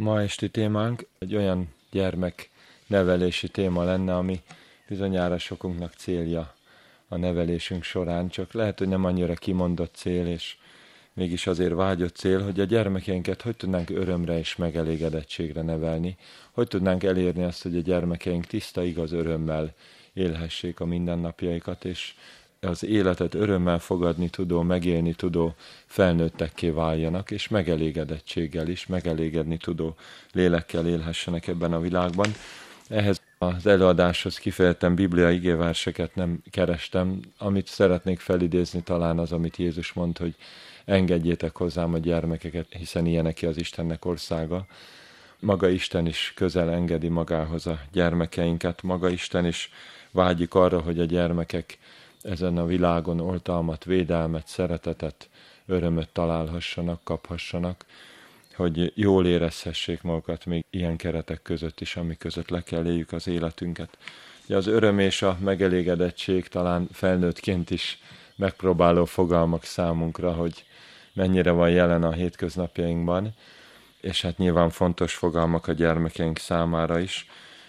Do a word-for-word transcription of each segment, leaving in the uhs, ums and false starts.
Ma esti témánk egy olyan gyermeknevelési téma lenne, ami bizonyára sokunknak célja a nevelésünk során, csak lehet, hogy nem annyira kimondott cél, és mégis azért vágyott cél, hogy a gyermekeinket hogy tudnánk örömre és megelégedettségre nevelni, hogy tudnánk elérni azt, hogy a gyermekeink tiszta, igaz örömmel élhessék a mindennapjaikat, és az életet örömmel fogadni tudó, megélni tudó felnőttekké váljanak, és megelégedettséggel is, megelégedni tudó lélekkel élhessenek ebben a világban. Ehhez az előadáshoz kifejezetten bibliai igéverseket nem kerestem. Amit szeretnék felidézni talán az, amit Jézus mond, hogy engedjétek hozzám a gyermekeket, hiszen ilyeneké az Istennek országa. Maga Isten is közel engedi magához a gyermekeinket, maga Isten is vágyik arra, hogy a gyermekek ezen a világon oltalmat, védelmet, szeretetet, örömöt találhassanak, kaphassanak, hogy jól érezhessék magukat még ilyen keretek között is, ami között le kell éljük az életünket. Ugye az öröm és a megelégedettség talán felnőttként is megpróbáló fogalmak számunkra, hogy mennyire van jelen a hétköznapjainkban, és hát nyilván fontos fogalmak a gyermekeink számára is.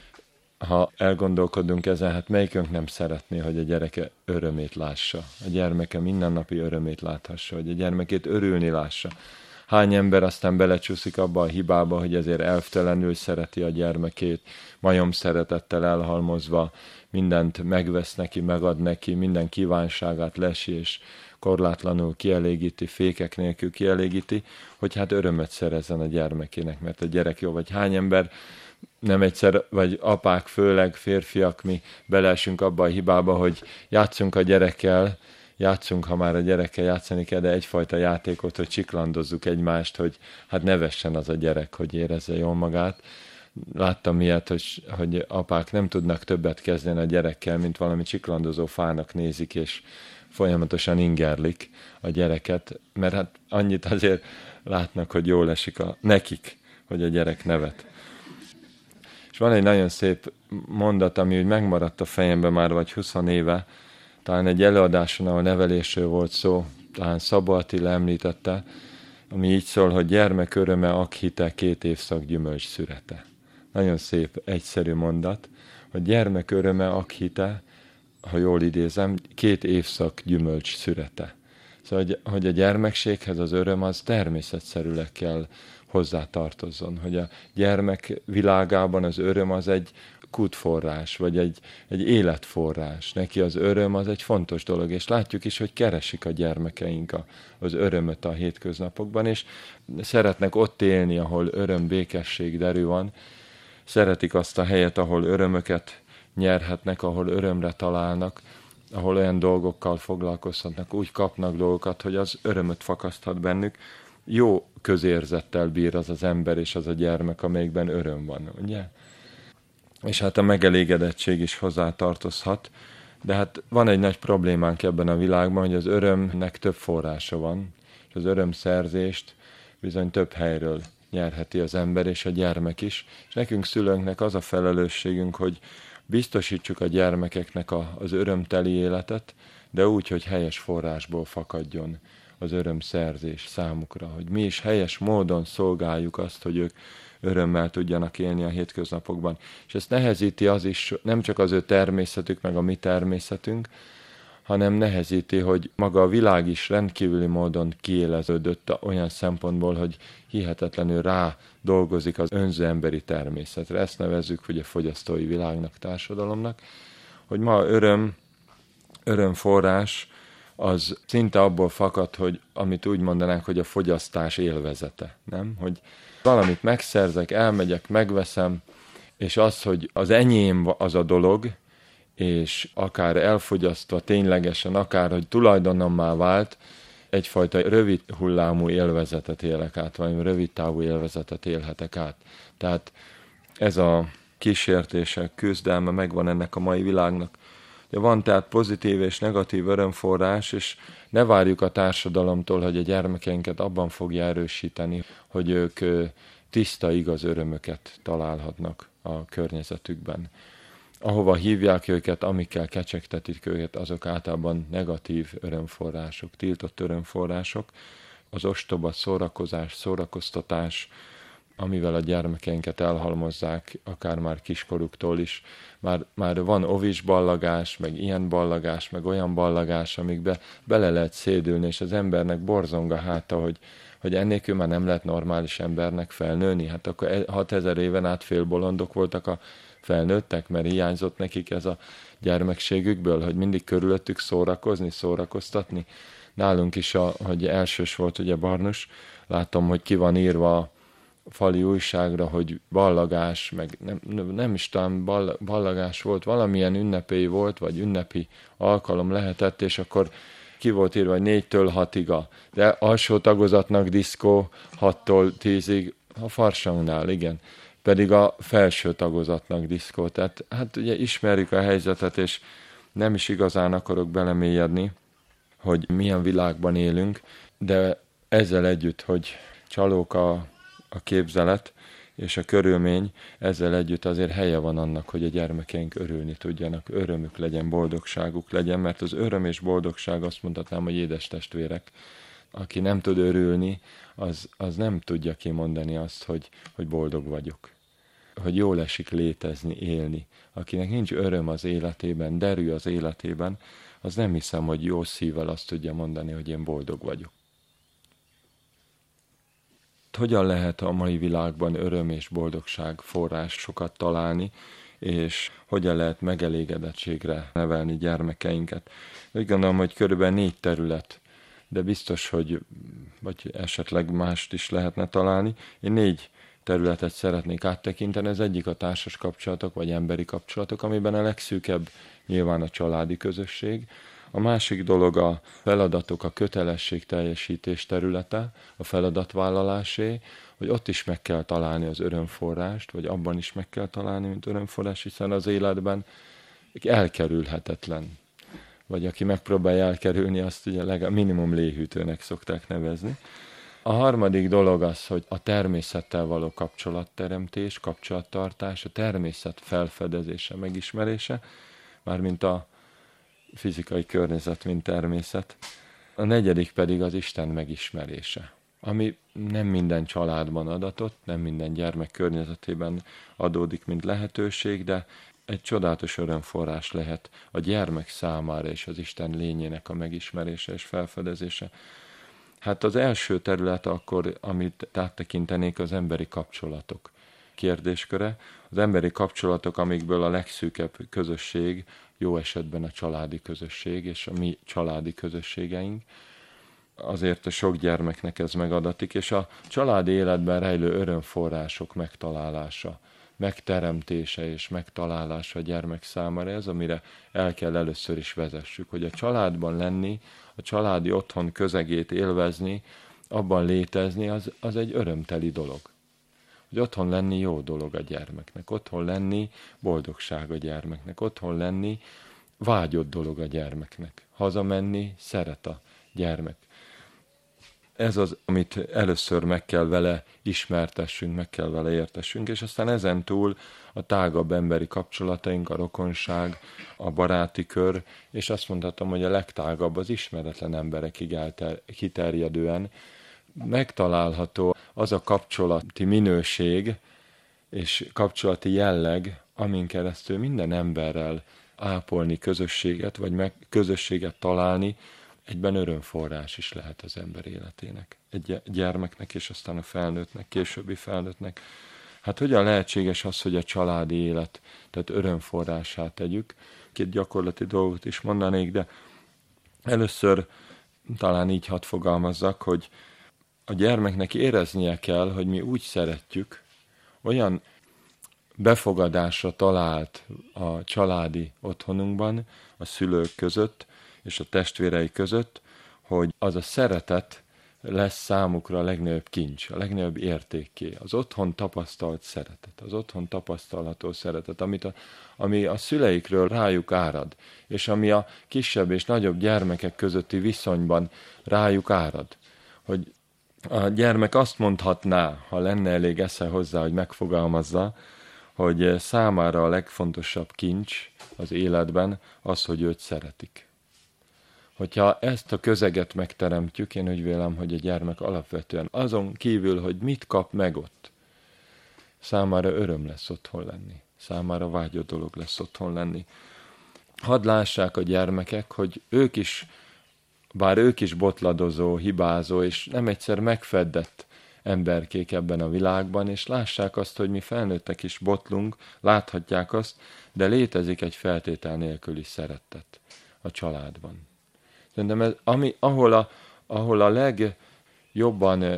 Ha elgondolkodunk ezen, hát melyikünk nem szeretné, hogy a gyereke örömét lássa, a gyermeke mindennapi örömét láthassa, hogy a gyermekét örülni lássa. Hány ember aztán belecsúszik abba a hibába, hogy ezért elvtelenül szereti a gyermekét, majom szeretettel elhalmozva, mindent megvesz neki, megad neki, minden kívánságát lesi, és korlátlanul kielégíti, fékek nélkül kielégíti, hogy hát örömet szerezzen a gyermekének, mert a gyerek jó. Vagy hány ember nem egyszer, vagy apák, főleg férfiak, mi beleesünk abba a hibába, hogy játszunk a gyerekkel, játszunk, ha már a gyerekkel játszani kell, de egyfajta játékot, hogy csiklandozzuk egymást, hogy hát nevessen az a gyerek, hogy érezze jól magát. Láttam ilyet, hogy, hogy apák nem tudnak többet kezdeni a gyerekkel, mint valami csiklandozó fának nézik, és folyamatosan ingerlik a gyereket, mert hát annyit azért látnak, hogy jól esik a, nekik, hogy a gyerek nevet. És van egy nagyon szép mondat, ami úgy megmaradt a fejemben már vagy húsz éve, talán egy előadáson, ahol nevelésről volt szó, talán Szabó Attila említette, ami így szól, hogy gyermek öröme, akhite, két évszak gyümölcs szürete. Nagyon szép, egyszerű mondat, hogy gyermek öröme, akhite, ha jól idézem, két évszak gyümölcs szürete. Szóval, hogy, hogy a gyermekséghez az öröm az természetszerűleg kell hozzátartozzon, hogy a gyermek világában az öröm az egy kútforrás, vagy egy, egy életforrás. Neki az öröm az egy fontos dolog, és látjuk is, hogy keresik a gyermekeink a, az örömöt a hétköznapokban, és szeretnek ott élni, ahol öröm, békesség, derű van. Szeretik azt a helyet, ahol örömöket nyerhetnek, ahol örömre találnak, ahol olyan dolgokkal foglalkozhatnak, úgy kapnak dolgokat, hogy az örömöt fakaszthat bennük. Jó közérzettel bír az az ember és az a gyermek, amelyikben öröm van, ugye? És hát a megelégedettség is hozzátartozhat, de hát van egy nagy problémánk ebben a világban, hogy az örömnek több forrása van, és az örömszerzést bizony több helyről nyerheti az ember és a gyermek is, és nekünk szülőnknek az a felelősségünk, hogy biztosítsuk a gyermekeknek a, az örömteli életet, de úgy, hogy helyes forrásból fakadjon az örömszerzés számukra, hogy mi is helyes módon szolgáljuk azt, hogy ők örömmel tudjanak élni a hétköznapokban. És ezt nehezíti az is, nem csak az ő természetük, meg a mi természetünk, hanem nehezíti, hogy maga a világ is rendkívüli módon kiéleződött olyan szempontból, hogy hihetetlenül rá dolgozik az önző emberi természetre. Ezt nevezzük ugye fogyasztói világnak, társadalomnak, hogy ma öröm, örömforrás, az szinte abból fakad, hogy amit úgy mondanánk, hogy a fogyasztás élvezete, nem? Hogy valamit megszerzek, elmegyek, megveszem, és az, hogy az enyém az a dolog, és akár elfogyasztva ténylegesen, akár, hogy tulajdonommá vált, egyfajta rövid hullámú élvezetet élek át, vagy rövid távú élvezetet élhetek át. Tehát ez a kísértések, küzdelme megvan ennek a mai világnak. De van tehát pozitív és negatív örömforrás, és ne várjuk a társadalomtól, hogy a gyermekeinket abban fogja erősíteni, hogy ők tiszta, igaz örömöket találhatnak a környezetükben. Ahova hívják őket, amikkel kecsegtetik őket, azok általában negatív örömforrások, tiltott örömforrások. Az ostoba szórakozás, szórakoztatás, amivel a gyermekeinket elhalmozzák, akár már kiskoruktól is. Már, már van ovis ballagás, meg ilyen ballagás, meg olyan ballagás, amikbe bele lehet szédülni, és az embernek borzong a háta, hogy, hogy ennélkül már nem lehet normális embernek felnőni. Hát akkor hatezer éven át félbolondok voltak a felnőttek, mert hiányzott nekik ez a gyermekségükből, hogy mindig körülöttük szórakozni, szórakoztatni. Nálunk is, a, hogy elsős volt ugye Barnus, látom, hogy ki van írva a fali újságra, hogy ballagás, meg nem, nem is talán ballagás volt, valamilyen ünnepély volt, vagy ünnepi alkalom lehetett, és akkor ki volt írva, hogy négytől hatig a, de alsó tagozatnak diszkó, hattól tízig, a farsangnál, igen, pedig a felső tagozatnak diszkó. Tehát hát ugye ismerjük a helyzetet, és nem is igazán akarok belemélyedni, hogy milyen világban élünk, de ezzel együtt, hogy csalók a, a képzelet és a körülmény, ezzel együtt azért helye van annak, hogy a gyermekeink örülni tudjanak, örömük legyen, boldogságuk legyen, mert az öröm és boldogság, azt mondhatnám, hogy édes testvérek. Aki nem tud örülni, az, az nem tudja kimondani azt, hogy, hogy boldog vagyok. Hogy jól esik létezni, élni. Akinek nincs öröm az életében, derű az életében, az nem hiszem, hogy jó szívvel azt tudja mondani, hogy én boldog vagyok. Hogyan lehet a mai világban öröm és boldogság forrásokat találni, és hogyan lehet megelégedettségre nevelni gyermekeinket? Úgy gondolom, hogy körülbelül négy terület, de biztos, hogy vagy esetleg mást is lehetne találni. Én négy területet szeretnék áttekinteni. Ez egyik a társas kapcsolatok, vagy emberi kapcsolatok, amiben a legszűkebb nyilván a családi közösség. A másik dolog a feladatok, a kötelesség teljesítés területe, a feladatvállalásé, hogy ott is meg kell találni az örömforrást, vagy abban is meg kell találni, mint örömforrás, hiszen az életben elkerülhetetlen. Vagy aki megpróbálja elkerülni, azt ugye legalább minimum léhűtőnek szokták nevezni. A harmadik dolog az, hogy a természettel való kapcsolatteremtés, kapcsolattartás, a természet felfedezése, megismerése, mármint a fizikai környezet, mint természet. A negyedik pedig az Isten megismerése, ami nem minden családban adatott, nem minden gyermek környezetében adódik, mint lehetőség, de egy csodálatos örömforrás lehet a gyermek számára és az Isten lényének a megismerése és felfedezése. Hát az első terület akkor, amit áttekintenék, az emberi kapcsolatok kérdésköre. Az emberi kapcsolatok, amikből a legszűkebb közösség, jó esetben a családi közösség, és a mi családi közösségeink. Azért a sok gyermeknek ez megadatik, és a családi életben rejlő örömforrások megtalálása, megteremtése és megtalálása a gyermek számára, ez, amire el kell először is vezessük, hogy a családban lenni, a családi otthon közegét élvezni, abban létezni, az, az egy örömteli dolog. Hogy otthon lenni jó dolog a gyermeknek, otthon lenni boldogság a gyermeknek, otthon lenni vágyott dolog a gyermeknek. Hazamenni szeret a gyermek. Ez az, amit először meg kell vele ismertessünk, meg kell vele értessünk, és aztán ezen túl a tágabb emberi kapcsolataink, a rokonság, a baráti kör, és azt mondhatom, hogy a legtágabb az ismeretlen emberekig kiterjedően megtalálható az a kapcsolati minőség és kapcsolati jelleg, amin keresztül minden emberrel ápolni közösséget, vagy meg közösséget találni, egyben örömforrás is lehet az ember életének. Egy gyermeknek, és aztán a felnőttnek, későbbi felnőttnek. Hát hogyan lehetséges az, hogy a családi élet, tehát örömforrását tegyük? Két gyakorlati dolgot is mondanék, de először talán így hadd fogalmazzak, hogy a gyermeknek éreznie kell, hogy mi úgy szeretjük, olyan befogadásra talált a családi otthonunkban, a szülők között és a testvérei között, hogy az a szeretet lesz számukra a legnagyobb kincs, a legnagyobb értékké. Az otthon tapasztalt szeretet, az otthon tapasztalható szeretet, amit a, ami a szüleikről rájuk árad, és ami a kisebb és nagyobb gyermekek közötti viszonyban rájuk árad. Hogy a gyermek azt mondhatná, ha lenne elég esze hozzá, hogy megfogalmazza, hogy számára a legfontosabb kincs az életben az, hogy őt szeretik. Hogyha ezt a közeget megteremtjük, én úgy vélem, hogy a gyermek alapvetően azon kívül, hogy mit kap meg ott, számára öröm lesz otthon lenni. Számára vágyott dolog lesz otthon lenni. Hadd lássák a gyermekek, hogy ők is, bár ők is botladozó, hibázó, és nem egyszer megfeddett emberkék ebben a világban, és lássák azt, hogy mi felnőttek is botlunk, láthatják azt, de létezik egy feltétel nélküli szeretet a családban. Szerintem ez, ami, ahol, a, ahol a legjobban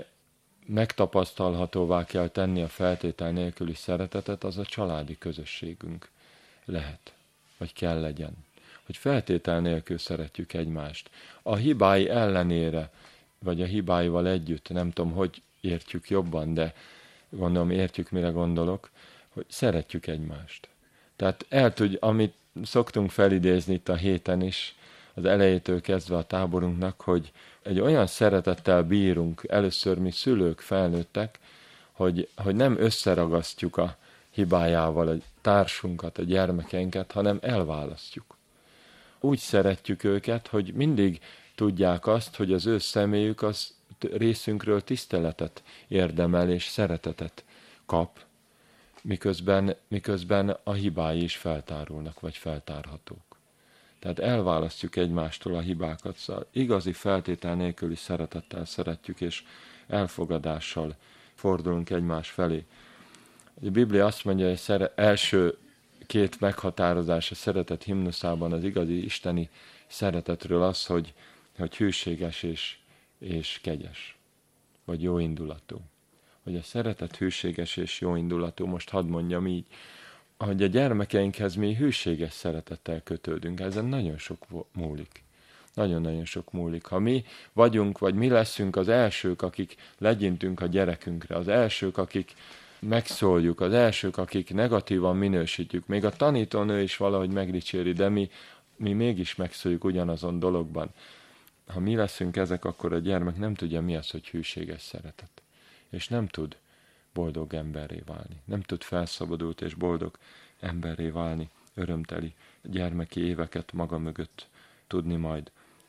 megtapasztalhatóvá kell tenni a feltétel nélküli szeretetet, az a családi közösségünk lehet, vagy kell legyen. Hogy feltétel nélkül szeretjük egymást. A hibái ellenére, vagy a hibáival együtt, nem tudom, hogy értjük jobban, de gondolom értjük, mire gondolok, hogy szeretjük egymást. Tehát el tudj, amit szoktunk felidézni itt a héten is, az elejétől kezdve a táborunknak, hogy egy olyan szeretettel bírunk, először mi szülők, felnőttek, hogy, hogy nem összeragasztjuk a hibájával a társunkat, a gyermekeinket, hanem elválasztjuk. Úgy szeretjük őket, hogy mindig tudják azt, hogy az ő személyük az részünkről tiszteletet érdemel és szeretetet kap, miközben, miközben a hibái is feltárulnak, vagy feltárhatók. Tehát elválasztjuk egymástól a hibákat, szóval igazi feltétel nélküli szeretettel szeretjük, és elfogadással fordulunk egymás felé. A Biblia azt mondja, hogy szere, első két meghatározás a szeretet himnuszában az igazi isteni szeretetről az, hogy, hogy hűséges és, és kegyes, vagy jóindulatú. Hogy a szeretet hűséges és jóindulatú, most hadd mondjam így, hogy a gyermekeinkhez mi hűséges szeretettel kötődünk, ezen nagyon sok múlik. Nagyon-nagyon sok múlik. Ha mi vagyunk, vagy mi leszünk az elsők, akik legyintünk a gyerekünkre, az elsők, akik megszóljuk, az elsők, akik negatívan minősítjük, még a tanítónő is valahogy megdicséri, de mi, mi mégis megszóljuk ugyanazon dologban. Ha mi leszünk ezek, akkor a gyermek nem tudja, mi az, hogy hűséges szeretet. És nem tud boldog emberré válni. Nem tud felszabadult és boldog emberré válni, örömteli gyermeki éveket maga mögött tudni majd.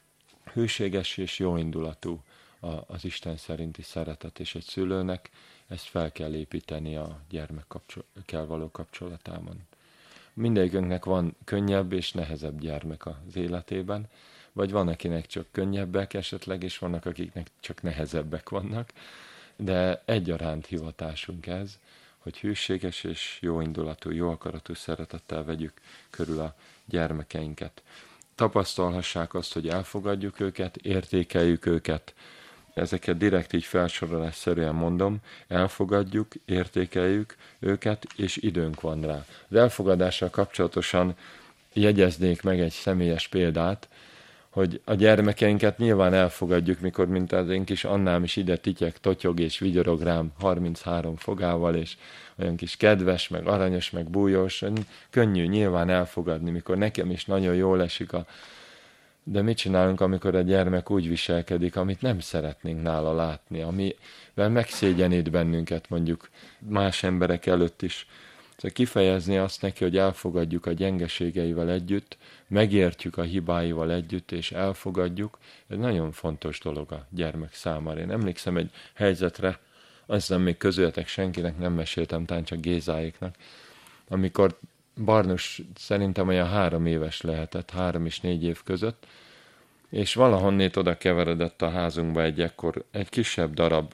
Hűséges és jóindulatú az Isten szerinti szeretet, és egy szülőnek ezt fel kell építeni a gyermekkel való kapcsolatában. Mindegyikünknek van könnyebb és nehezebb gyermek az életében, vagy van, akinek csak könnyebbek esetleg, és vannak, akiknek csak nehezebbek vannak, de egyaránt hivatásunk ez, hogy hűséges és jóindulatú, jó akaratú szeretettel vegyük körül a gyermekeinket. Tapasztalhassák azt, hogy elfogadjuk őket, értékeljük őket. Ezeket direkt így felsorolásszerűen mondom, elfogadjuk, értékeljük őket, és időnk van rá. Az elfogadással kapcsolatosan jegyeznék meg egy személyes példát, hogy a gyermekeinket nyilván elfogadjuk, mikor mint az én kis Annám is ide tityek, totyog és vigyorog rám harminchárom fogával, és olyan kis kedves, meg aranyos, meg bújós, könnyű nyilván elfogadni, mikor nekem is nagyon jól esik a... De mit csinálunk, amikor a gyermek úgy viselkedik, amit nem szeretnénk nála látni, amivel megszégyenít bennünket mondjuk más emberek előtt is. Szóval kifejezni azt neki, hogy elfogadjuk a gyengeségeivel együtt, megértjük a hibáival együtt, és elfogadjuk, ez nagyon fontos dolog a gyermek számára. Én emlékszem egy helyzetre, aztán még közületek senkinek nem meséltem, talán csak Gézáéknak, amikor Barnus szerintem olyan három éves lehetett, három és négy év között, és valahonnét oda keveredett a házunkba egy ekkor, egy kisebb darab,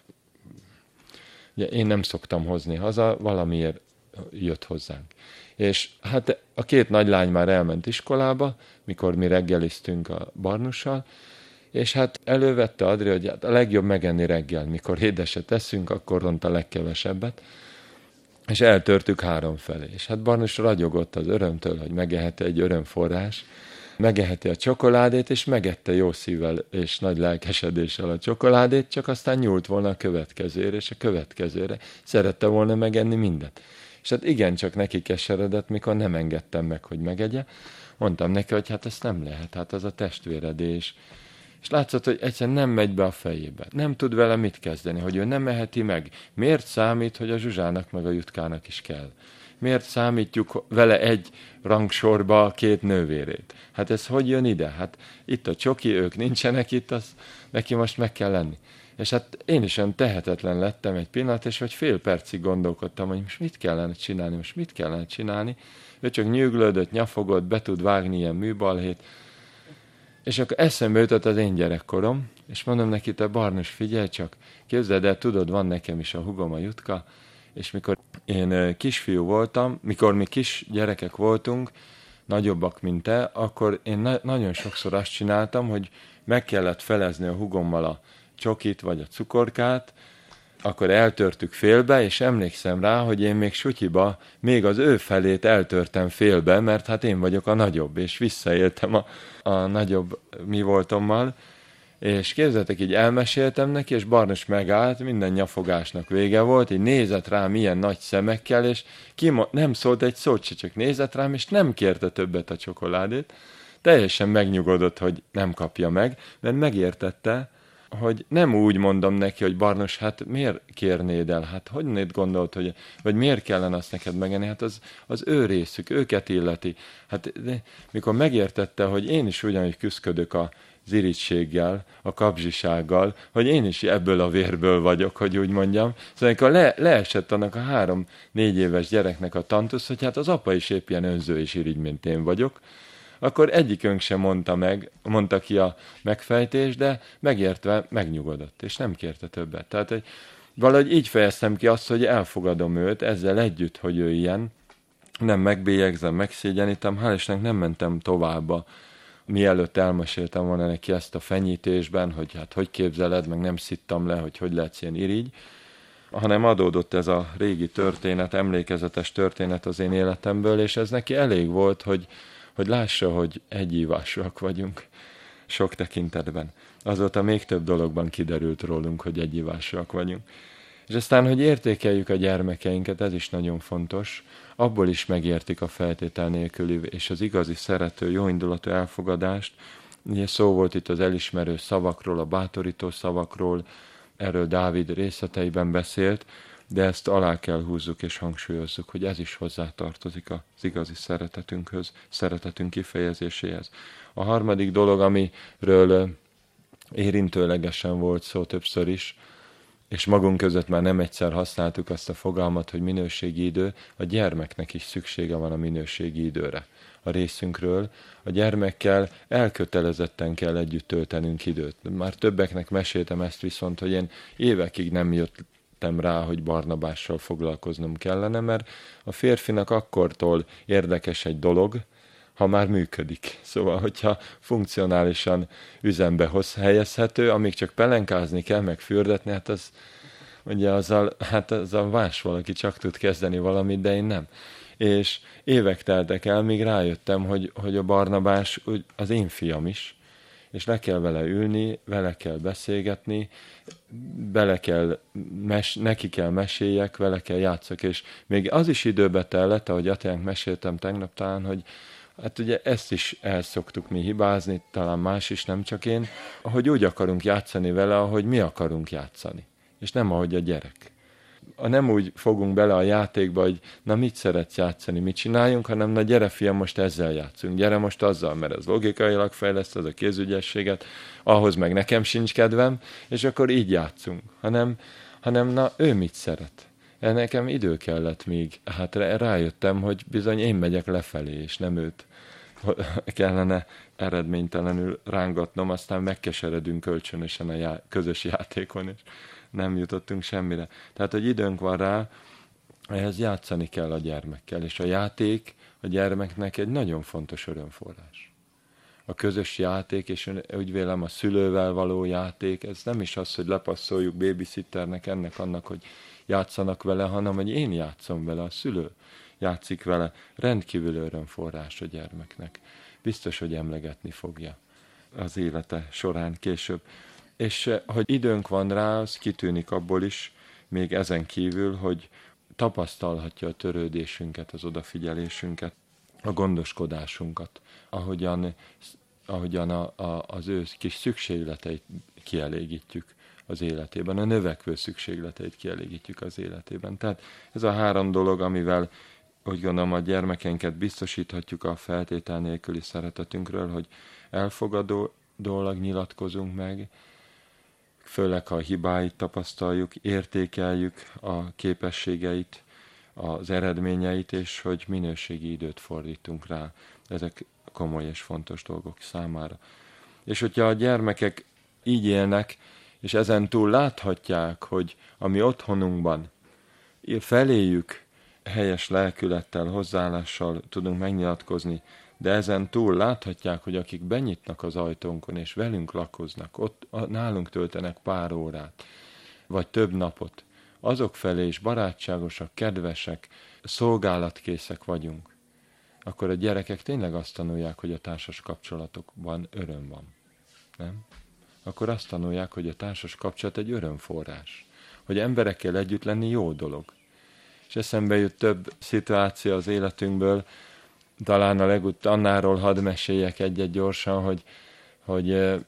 ugye én nem szoktam hozni haza, valamiért jött hozzánk. És hát a két nagylány már elment iskolába, mikor mi reggeliztünk a Barnussal, és hát elővette Adri, hogy hát a legjobb megenni reggel, mikor édeset teszünk, akkor ront a legkevesebbet, és eltörtük három felé. És hát Barnus ragyogott az örömtől, hogy megehette egy örömforrás, megehette a csokoládét, és megette jó szívvel és nagy lelkesedéssel a csokoládét, csak aztán nyúlt volna a következőre, és a következőre szerette volna megenni mindent. És hát igencsak neki keseredett, mikor nem engedtem meg, hogy megegye. Mondtam neki, hogy hát ezt nem lehet, hát az a testvéredés. És látszott, hogy egyszerűen nem megy be a fejébe. Nem tud vele mit kezdeni, hogy ő nem eheti meg. Miért számít, hogy a Zsuzsának meg a Jutkának is kell? Miért számítjuk vele egy rangsorba a két nővérét? Hát ez hogy jön ide? Hát itt a csoki, ők nincsenek itt, az neki most meg kell lenni. És hát én is olyan tehetetlen lettem egy pillanat, és vagy fél percig gondolkodtam, hogy most mit kellene csinálni, most mit kellene csinálni. Ő csak nyűglődött, nyafogott, be tud vágni ilyen műbalhét. És akkor eszembe jutott az én gyerekkorom, és mondom neki, te Barnos, figyelj csak, képzeld el, tudod, van nekem is a hugom, a Jutka, és mikor én kisfiú voltam, mikor mi kis gyerekek voltunk, nagyobbak, mint te, akkor én na- nagyon sokszor azt csináltam, hogy meg kellett felezni a hugommal a csokit vagy a cukorkát, akkor eltörtük félbe, és emlékszem rá, hogy én még sutyiba még az ő felét eltörtem félbe, mert hát én vagyok a nagyobb, és visszaéltem a, a nagyobb mi voltommal, és képzeltek, így elmeséltem neki, és Barnos megállt, minden nyafogásnak vége volt, így nézett rám ilyen nagy szemekkel, és kimo- nem szólt egy szót se, csak nézett rám, és nem kérte többet a csokoládét. Teljesen megnyugodott, hogy nem kapja meg, mert megértette, hogy nem úgy mondom neki, hogy Barnos, hát miért kérnéd el? Hát hogy néd gondolt, hogy, vagy miért kellene azt neked megenni? Hát az, az ő részük, őket illeti. Hát mikor megértette, hogy én is ugyanúgy küszködök a az irigységgel, a kapzsisággal, hogy én is ebből a vérből vagyok, hogy úgy mondjam. Szóval amikor le, leesett annak a három-négy éves gyereknek a tantusz, hogy hát az apa is épp ilyen önző és irigy, mint én vagyok, akkor egyikünk sem mondta meg, mondta ki a megfejtést, de megértve megnyugodott, és nem kérte többet. Tehát hogy valahogy így fejeztem ki azt, hogy elfogadom őt, ezzel együtt, hogy ő ilyen, nem megbélyegzem, megszégyenítem, hál' Istennek nem mentem tovább, mielőtt elmeséltem volna neki ezt a fenyítésben, hogy hát hogy képzeled, meg nem szittam le, hogy hogy lehetsz ilyen irigy, hanem adódott ez a régi történet, emlékezetes történet az én életemből, és ez neki elég volt, hogy, hogy lássa, hogy egyívásúak vagyunk sok tekintetben. Azóta még több dologban kiderült rólunk, hogy egyívásúak vagyunk. És aztán, hogy értékeljük a gyermekeinket, ez is nagyon fontos, abból is megértik a feltétel nélküli és az igazi szerető, jóindulatú elfogadást. Ugye szó volt itt az elismerő szavakról, a bátorító szavakról, erről Dávid részleteiben beszélt, de ezt alá kell húzzuk és hangsúlyozzuk, hogy ez is hozzátartozik az igazi szeretetünkhöz, szeretetünk kifejezéséhez. A harmadik dolog, amiről érintőlegesen volt szó többször is, és magunk között már nem egyszer használtuk azt a fogalmat, hogy minőségi idő, a gyermeknek is szüksége van a minőségi időre. A részünkről a gyermekkel elkötelezetten kell együtt töltenünk időt. Már többeknek meséltem ezt viszont, hogy én évekig nem jöttem rá, hogy Barnabással foglalkoznom kellene, mert a férfinak akkortól érdekes egy dolog, ha már működik. Szóval, hogyha funkcionálisan üzembe hoz helyezhető, amíg csak pelenkázni kell, meg fürdetni, hát az, ugye azzal, hát azzal más valaki csak tud kezdeni valamit, de én nem. És évek teltek el, míg rájöttem, hogy, hogy a Barnabás az én fiam is, és le kell vele ülni, vele kell beszélgetni, bele kell, mes, neki kell meséljek, vele kell játszok, és még az is időbe tellett, ahogy Atyánk meséltem tegnap talán, hogy hát ugye ezt is el szoktuk mi hibázni, talán más is, nem csak én, hogy úgy akarunk játszani vele, ahogy mi akarunk játszani, és nem ahogy a gyerek. Nem úgy fogunk bele a játékba, hogy na mit szeretsz játszani, mit csináljunk, hanem na gyere fiam, most ezzel játszunk, gyere most azzal, mert ez logikailag fejleszt, az a kézügyességet, ahhoz meg nekem sincs kedvem, és akkor így játszunk, hanem, hanem na ő mit szeret. Nekem idő kellett még, hát rájöttem, hogy bizony én megyek lefelé, és nem őt kellene eredménytelenül rángatnom, aztán megkeseredünk kölcsönösen a já- közös játékon, és nem jutottunk semmire. Tehát, hogy időnk van rá, ehhez játszani kell a gyermekkel, és a játék a gyermeknek egy nagyon fontos örömforrás. A közös játék, és úgy vélem a szülővel való játék, ez nem is az, hogy lepasszoljuk babysitternek, ennek, annak, hogy játszanak vele, hanem hogy én játszom vele, a szülő játszik vele, rendkívül örömforrás a gyermeknek. Biztos, hogy emlegetni fogja az élete során később. És hogy időnk van rá, az kitűnik abból is, még ezen kívül, hogy tapasztalhatja a törődésünket, az odafigyelésünket, a gondoskodásunkat, ahogyan, ahogyan a, a, az ő kis szükségleteit kielégítjük az életében, a növekvő szükségleteit kielégítjük az életében. Tehát ez a három dolog, amivel úgy gondolom a gyermekeinket biztosíthatjuk a feltétel nélküli szeretetünkről, hogy elfogadólag nyilatkozunk meg, főleg ha a hibáit tapasztaljuk, értékeljük a képességeit, az eredményeit, és hogy minőségi időt fordítunk rá. Ezek komoly és fontos dolgok számára. És hogyha a gyermekek így élnek, és ezen túl láthatják, hogy ami otthonunkban feléjük helyes lelkülettel, hozzáállással tudunk megnyilatkozni, de ezen túl láthatják, hogy akik benyitnak az ajtónkon, és velünk lakoznak, ott nálunk töltenek pár órát, vagy több napot, azok felé is barátságosak, kedvesek, szolgálatkészek vagyunk, akkor a gyerekek tényleg azt tanulják, hogy a társas kapcsolatokban öröm van. Nem? Akkor azt tanulják, hogy a társas kapcsolat egy örömforrás. Hogy emberekkel együtt lenni jó dolog. És eszembe jut több szituáció az életünkből, talán a legut annáról hadd meséljek egyet gyorsan, hogy, hogy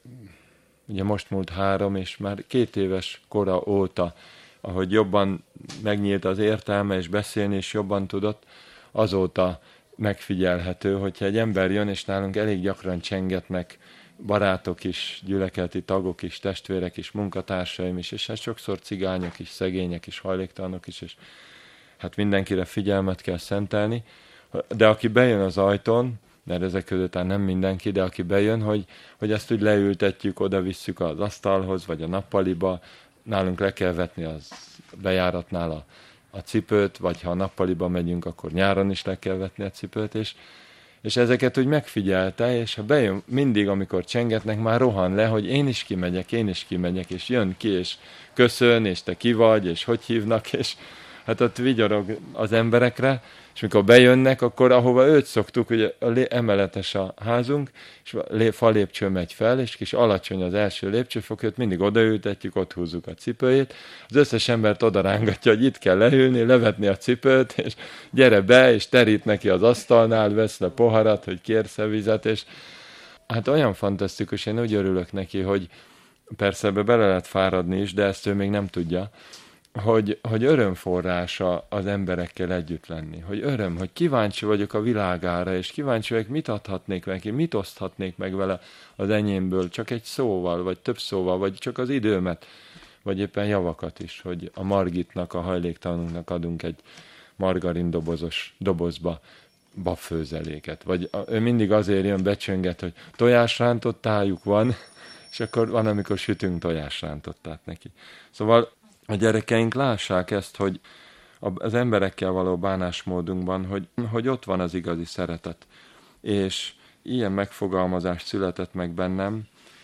ugye most múlt három, és már két éves kora óta, ahogy jobban megnyílt az értelme, és beszélni is jobban tudott, azóta megfigyelhető, hogyha egy ember jön, és nálunk elég gyakran csengetnek barátok is, gyülekeleti tagok is, testvérek is, munkatársaim is, és hát sokszor cigányok is, szegények is, hajléktalanok is, és hát mindenkire figyelmet kell szentelni, de aki bejön az ajtón, mert ezek között nem mindenki, de aki bejön, hogy, hogy ezt úgy leültetjük, oda visszük az asztalhoz, vagy a nappaliba, nálunk le kell vetni az bejáratnál a, a cipőt, vagy ha a nappaliba megyünk, akkor nyáron is le kell vetni a cipőt, és, és ezeket úgy megfigyelte, és ha bejön, mindig, amikor csengetnek, már rohan le, hogy én is kimegyek, én is kimegyek, és jön ki, és köszön, és te ki vagy, és hogy hívnak, és hát ott vigyorog az emberekre, és mikor bejönnek, akkor ahova őt szoktuk, ugye emeletes a házunk, és fa lépcső megy fel, és kis alacsony az első lépcsőfok, őt mindig odaültetjük, ott húzzuk a cipőjét. Az összes embert oda rángatja, hogy itt kell leülni, levetni a cipőt, és gyere be, és terít neki az asztalnál, vesz le poharat, hogy kérsz-e vizet, és hát olyan fantasztikus, én úgy örülök neki, hogy persze ebbe bele lehet fáradni is, de ezt ő még nem tudja, hogy, hogy örömforrása az emberekkel együtt lenni. Hogy öröm, hogy kíváncsi vagyok a világára, és kíváncsi vagyok, mit adhatnék neki, mit oszthatnék meg vele az enyémből, csak egy szóval, vagy több szóval, vagy csak az időmet, vagy éppen javakat is, hogy a Margitnak, a hajléktalanunknak adunk egy margarin dobozos dobozba babfőzeléket. Vagy ő mindig azért jön, becsönget, hogy tojásrántottájuk van, és akkor van, amikor sütünk tojásrántottát neki. Szóval a gyerekeink lássák ezt, hogy az emberekkel való bánásmódunkban, hogy, hogy ott van az igazi szeretet. És ilyen megfogalmazás született meg bennem,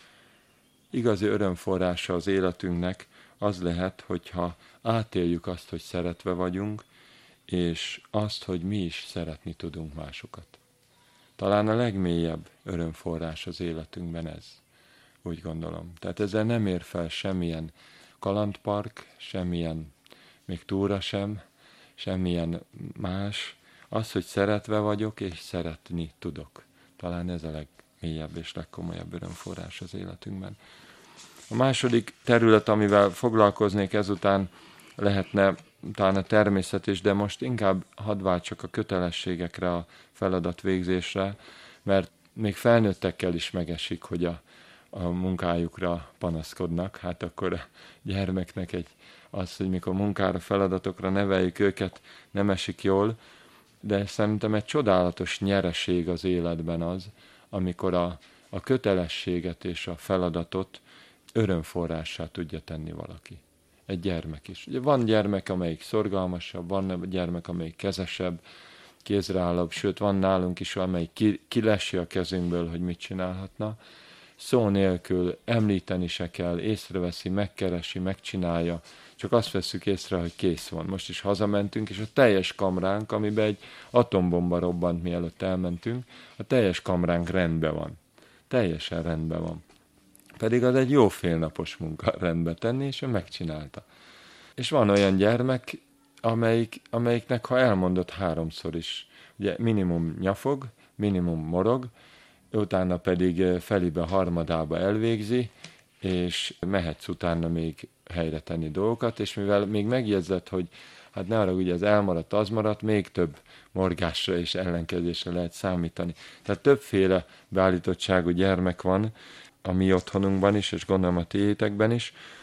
igazi örömforrása az életünknek az lehet, hogyha átéljük azt, hogy szeretve vagyunk, és azt, hogy mi is szeretni tudunk másokat. Talán a legmélyebb örömforrás az életünkben ez, úgy gondolom. Tehát ezzel nem ér fel semmilyen kalandpark, semmilyen, még túra sem, semmilyen más. Az, hogy szeretve vagyok, és szeretni tudok. Talán ez a legmélyebb és legkomolyabb örömforrás az életünkben. A második terület, amivel foglalkoznék ezután, lehetne talán a természet is, de most inkább hadd váltsak a kötelességekre, a feladat végzésre, mert még felnőttekkel is megesik, hogy a a munkájukra panaszkodnak, hát akkor a gyermeknek egy az, hogy mikor munkára, feladatokra neveljük őket, nem esik jól, de szerintem egy csodálatos nyereség az életben az, amikor a, a kötelességet és a feladatot örömforrássá tudja tenni valaki. Egy gyermek is. Ugye van gyermek, amelyik szorgalmasabb, van gyermek, amelyik kezesebb, kézreállabb, sőt van nálunk is, amelyik ki, kilesi a kezünkből, hogy mit csinálhatna. Szó nélkül említeni se kell, észreveszi, megkeresi, megcsinálja, csak azt veszük észre, hogy kész van. Most is hazamentünk, és a teljes kamránk, amiben egy atombomba robbant, mielőtt elmentünk, a teljes kamránk rendben van. Teljesen rendben van. Pedig az egy jó félnapos munka rendbe tenni, és ő megcsinálta. És van olyan gyermek, amelyik, amelyiknek, ha elmondott háromszor is, ugye minimum nyafog, minimum morog, utána pedig felibe, harmadába elvégzi, és mehetsz utána még helyre tenni dolgokat, és mivel még megjegyzett, hogy hát ne arra, ugye az elmaradt, az maradt, még több morgásra és ellenkezésre lehet számítani. Tehát többféle beállítottságú gyermek van a mi otthonunkban is, és gondolom a tiétekben is,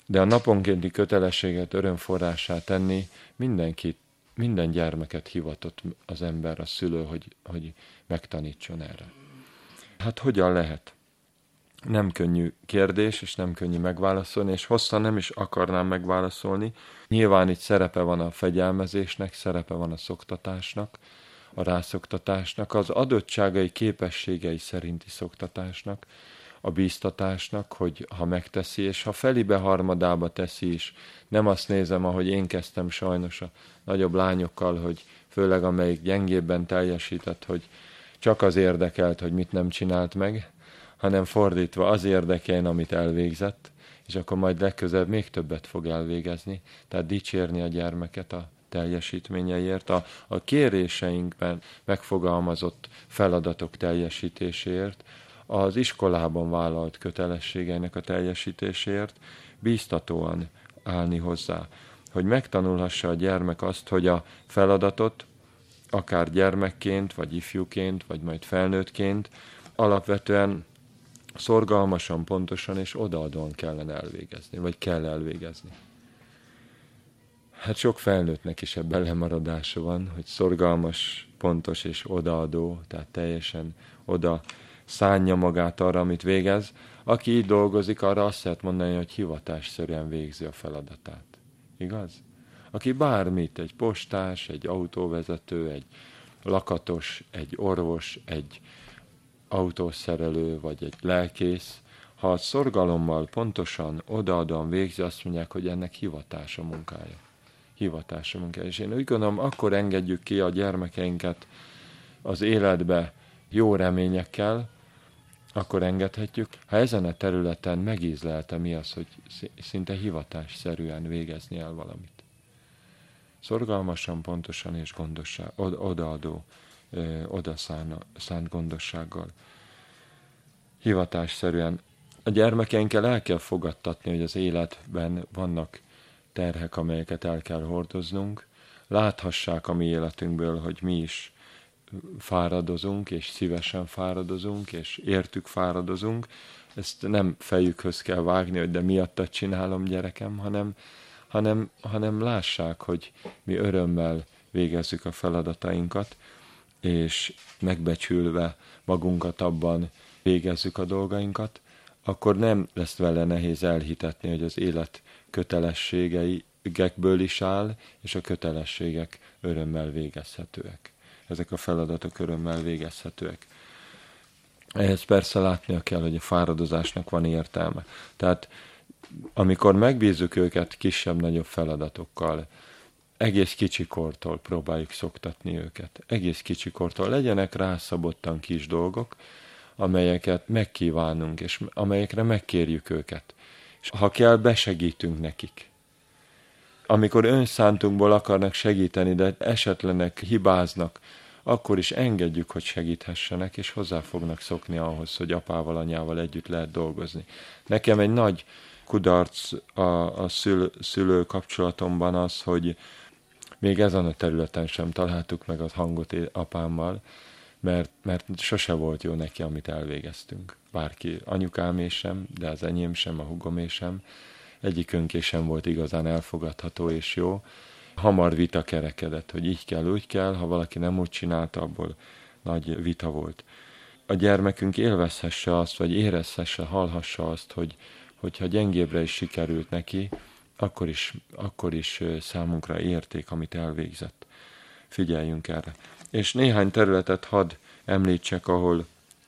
De a naponkénti kötelességet örömforrássá tenni mindenkit, minden gyermeket hivatott az ember, a szülő, hogy, hogy megtanítson erre. Hát hogyan lehet? Nem könnyű kérdés, és nem könnyű megválaszolni, és hosszan nem is akarnám megválaszolni. Nyilván itt szerepe van a fegyelmezésnek, szerepe van a szoktatásnak, a rászoktatásnak, az adottságai, képességei szerinti szoktatásnak, a bíztatásnak, hogy ha megteszi, és ha felibe harmadába teszi is, nem azt nézem, ahogy én kezdtem sajnos a nagyobb lányokkal, hogy főleg amelyik gyengébben teljesített, hogy csak az érdekelt, hogy mit nem csinált meg, hanem fordítva az érdekeljen, amit elvégzett, és akkor majd legközelebb még többet fog elvégezni, tehát dicsérni a gyermeket a teljesítményeiért, a, a kéréseinkben megfogalmazott feladatok teljesítéséért, az iskolában vállalt kötelességeinek a teljesítéséért bíztatóan állni hozzá, hogy megtanulhassa a gyermek azt, hogy a feladatot akár gyermekként, vagy ifjúként, vagy majd felnőttként alapvetően szorgalmasan, pontosan és odaadóan kellene elvégezni, vagy kell elvégezni. Hát sok felnőttnek is ebben lemaradása van, hogy szorgalmas, pontos és odaadó, tehát teljesen oda szánja magát arra, amit végez. Aki így dolgozik, arra azt lehet mondani, hogy hivatásszerűen végzi a feladatát. Igaz? Aki bármit, egy postás, egy autóvezető, egy lakatos, egy orvos, egy autószerelő, vagy egy lelkész, ha a szorgalommal pontosan, odaadóan végzi, azt mondják, hogy ennek hivatás a munkája. Hivatás a munkája. És én úgy gondolom, akkor engedjük ki a gyermekeinket az életbe jó reményekkel, akkor engedhetjük, ha ezen a területen megízlelte mi az, hogy szinte hivatásszerűen végezni el valamit. Szorgalmasan, pontosan és gondosság, odaadó, oda szánt gondossággal. Hivatásszerűen. A gyermekeinkkel el kell fogadtatni, hogy az életben vannak terhek, amelyeket el kell hordoznunk. Láthassák a mi életünkből, hogy mi is fáradozunk, és szívesen fáradozunk, és értük fáradozunk. Ezt nem fejükhöz kell vágni, hogy de miattad csinálom, gyerekem, hanem, hanem, hanem lássák, hogy mi örömmel végezzük a feladatainkat, és megbecsülve magunkat abban végezzük a dolgainkat, akkor nem lesz vele nehéz elhitetni, hogy az élet kötelességeikből is áll, és a kötelességek örömmel végezhetőek. Ezek a feladatok örömmel végezhetőek. Ehhez persze látnia kell, hogy a fáradozásnak van értelme. Tehát amikor megbízzuk őket kisebb-nagyobb feladatokkal, egész kicsikortól próbáljuk szoktatni őket. Egész kicsikortól legyenek rászabottan kis dolgok, amelyeket megkívánunk, és amelyekre megkérjük őket. És ha kell, besegítünk nekik. Amikor önszántunkból akarnak segíteni, de esetlenek, hibáznak, akkor is engedjük, hogy segíthessenek, és hozzá fognak szokni ahhoz, hogy apával, anyával együtt lehet dolgozni. Nekem egy nagy kudarc a, a szül, szülő kapcsolatomban az, hogy még ezen a területen sem találtuk meg a hangot apámmal, mert, mert sose volt jó neki, amit elvégeztünk. Bárki, anyukámé sem, de az enyém sem, a húgomé sem. Egyikünké sem volt igazán elfogadható és jó. Hamar vita kerekedett, hogy így kell, úgy kell, ha valaki nem úgy csinálta, abból nagy vita volt. A gyermekünk élvezhesse azt, vagy érezhesse, hallhassa azt, hogy hogyha gyengébbre is sikerült neki, akkor is, akkor is számunkra érték, amit elvégzett. Figyeljünk erre. És néhány területet hadd említsek, ahol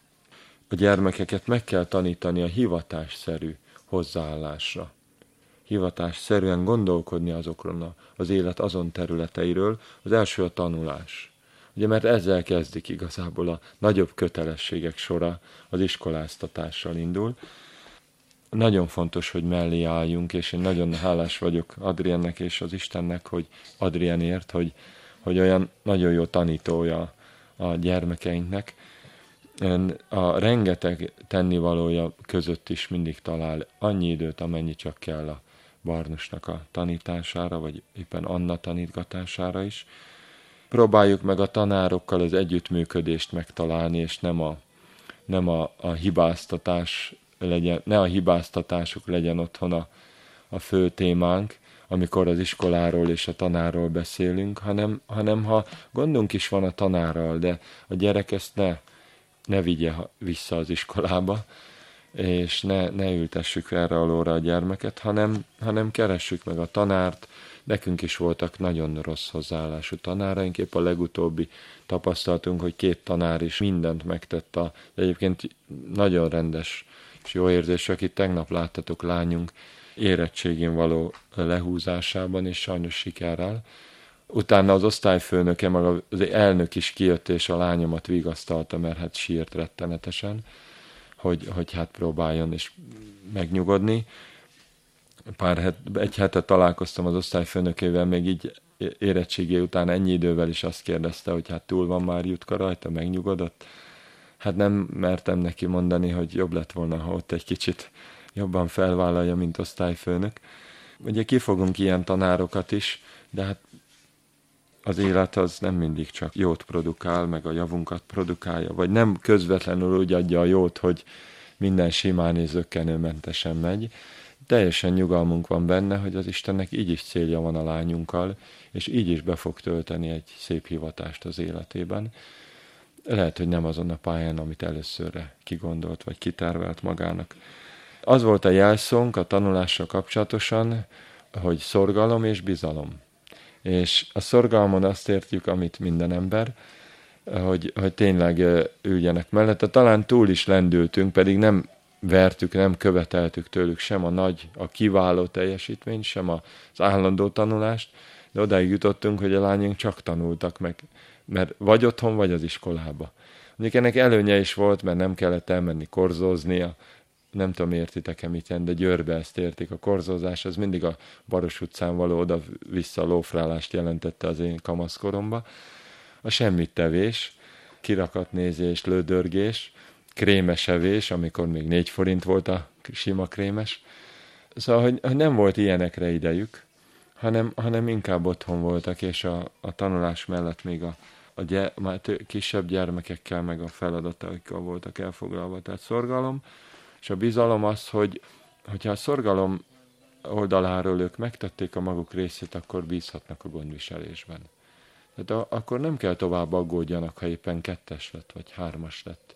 a gyermekeket meg kell tanítani a hivatásszerű hozzáállásra. Hivatásszerűen gondolkodni azokról az élet azon területeiről. Az első a tanulás. Ugye, mert ezzel kezdik igazából a nagyobb kötelességek sora, az iskoláztatással indul. Nagyon fontos, hogy mellé álljunk, és én nagyon hálás vagyok Adriennek és az Istennek, hogy Adrienért, hogy, hogy olyan nagyon jó tanítója a gyermekeinknek. A rengeteg tennivalója között is mindig talál annyi időt, amennyi csak kell a Barnusnak a tanítására, vagy éppen Anna tanítgatására is. Próbáljuk meg a tanárokkal az együttműködést megtalálni, és nem a, nem a, a hibáztatás legyen, ne a hibáztatásuk legyen otthon a, a fő témánk, amikor az iskoláról és a tanárról beszélünk, hanem, hanem ha gondunk is van a tanárral, de a gyerek ezt ne, ne vigye vissza az iskolába, és ne, ne ültessük erre alóra a gyermeket, hanem, hanem keressük meg a tanárt. Nekünk is voltak nagyon rossz hozzáállású tanáraink, épp a legutóbbi tapasztalatunk, hogy két tanár is mindent megtett, a, egyébként nagyon rendes és jó érzés, akit tegnap láttatok lányunk érettségén való lehúzásában, és sajnos sikerrel. Utána az osztályfőnöke, meg az elnök is kijött, és a lányomat vigasztalta, mert hát sírt rettenetesen, hogy, hogy hát próbáljon is megnyugodni. Pár het, egy hete találkoztam az osztályfőnökével, még így érettségé után ennyi idővel is azt kérdezte, hogy hát túl van már Jutka rajta, megnyugodott. Hát nem mertem neki mondani, hogy jobb lett volna, ha ott egy kicsit jobban felvállalja, mint osztályfőnök. Ugye kifogunk ilyen tanárokat is, de hát az élet az nem mindig csak jót produkál, meg a javunkat produkálja, vagy nem közvetlenül úgy adja a jót, hogy minden simán és zökkenőmentesen megy. Teljesen nyugalmunk van benne, hogy az Istennek így is célja van a lányunkkal, és így is be fog tölteni egy szép hivatást az életében. Lehet, hogy nem azon a pályán, amit előszörre kigondolt, vagy kitervelt magának. Az volt a jelszónk a tanulással kapcsolatosan, hogy szorgalom és bizalom. És a szorgalmon azt értjük, amit minden ember, hogy, hogy tényleg üljenek mellette. Talán túl is lendültünk, pedig nem vertük, nem követeltük tőlük sem a nagy, a kiváló teljesítményt, sem az állandó tanulást, de odáig jutottunk, hogy a lányunk csak tanultak meg, mert vagy otthon, vagy az iskolába. Mondjuk ennek előnye is volt, mert nem kellett elmenni korzóznia, nem tudom, értitek-e mit jelent, de Győrbe ezt értik. A korzózás az mindig a Baros utcán való oda-vissza lófrálást jelentette az én kamaszkoromba. A semmit tevés, kirakatnézés, lődörgés, krémesevés, amikor még négy forint volt a sima krémes. Szóval, hogy, hogy nem volt ilyenekre idejük, hanem, hanem inkább otthon voltak, és a, a tanulás mellett még a, a gyere, már kisebb gyermekekkel, meg a feladataikkal voltak elfoglalva. Tehát szorgalom, és a bizalom az, hogy hogyha a szorgalom oldaláról ők megtették a maguk részét, akkor bízhatnak a gondviselésben. Tehát a, akkor nem kell tovább aggódjanak, ha éppen kettes lett, vagy hármas lett.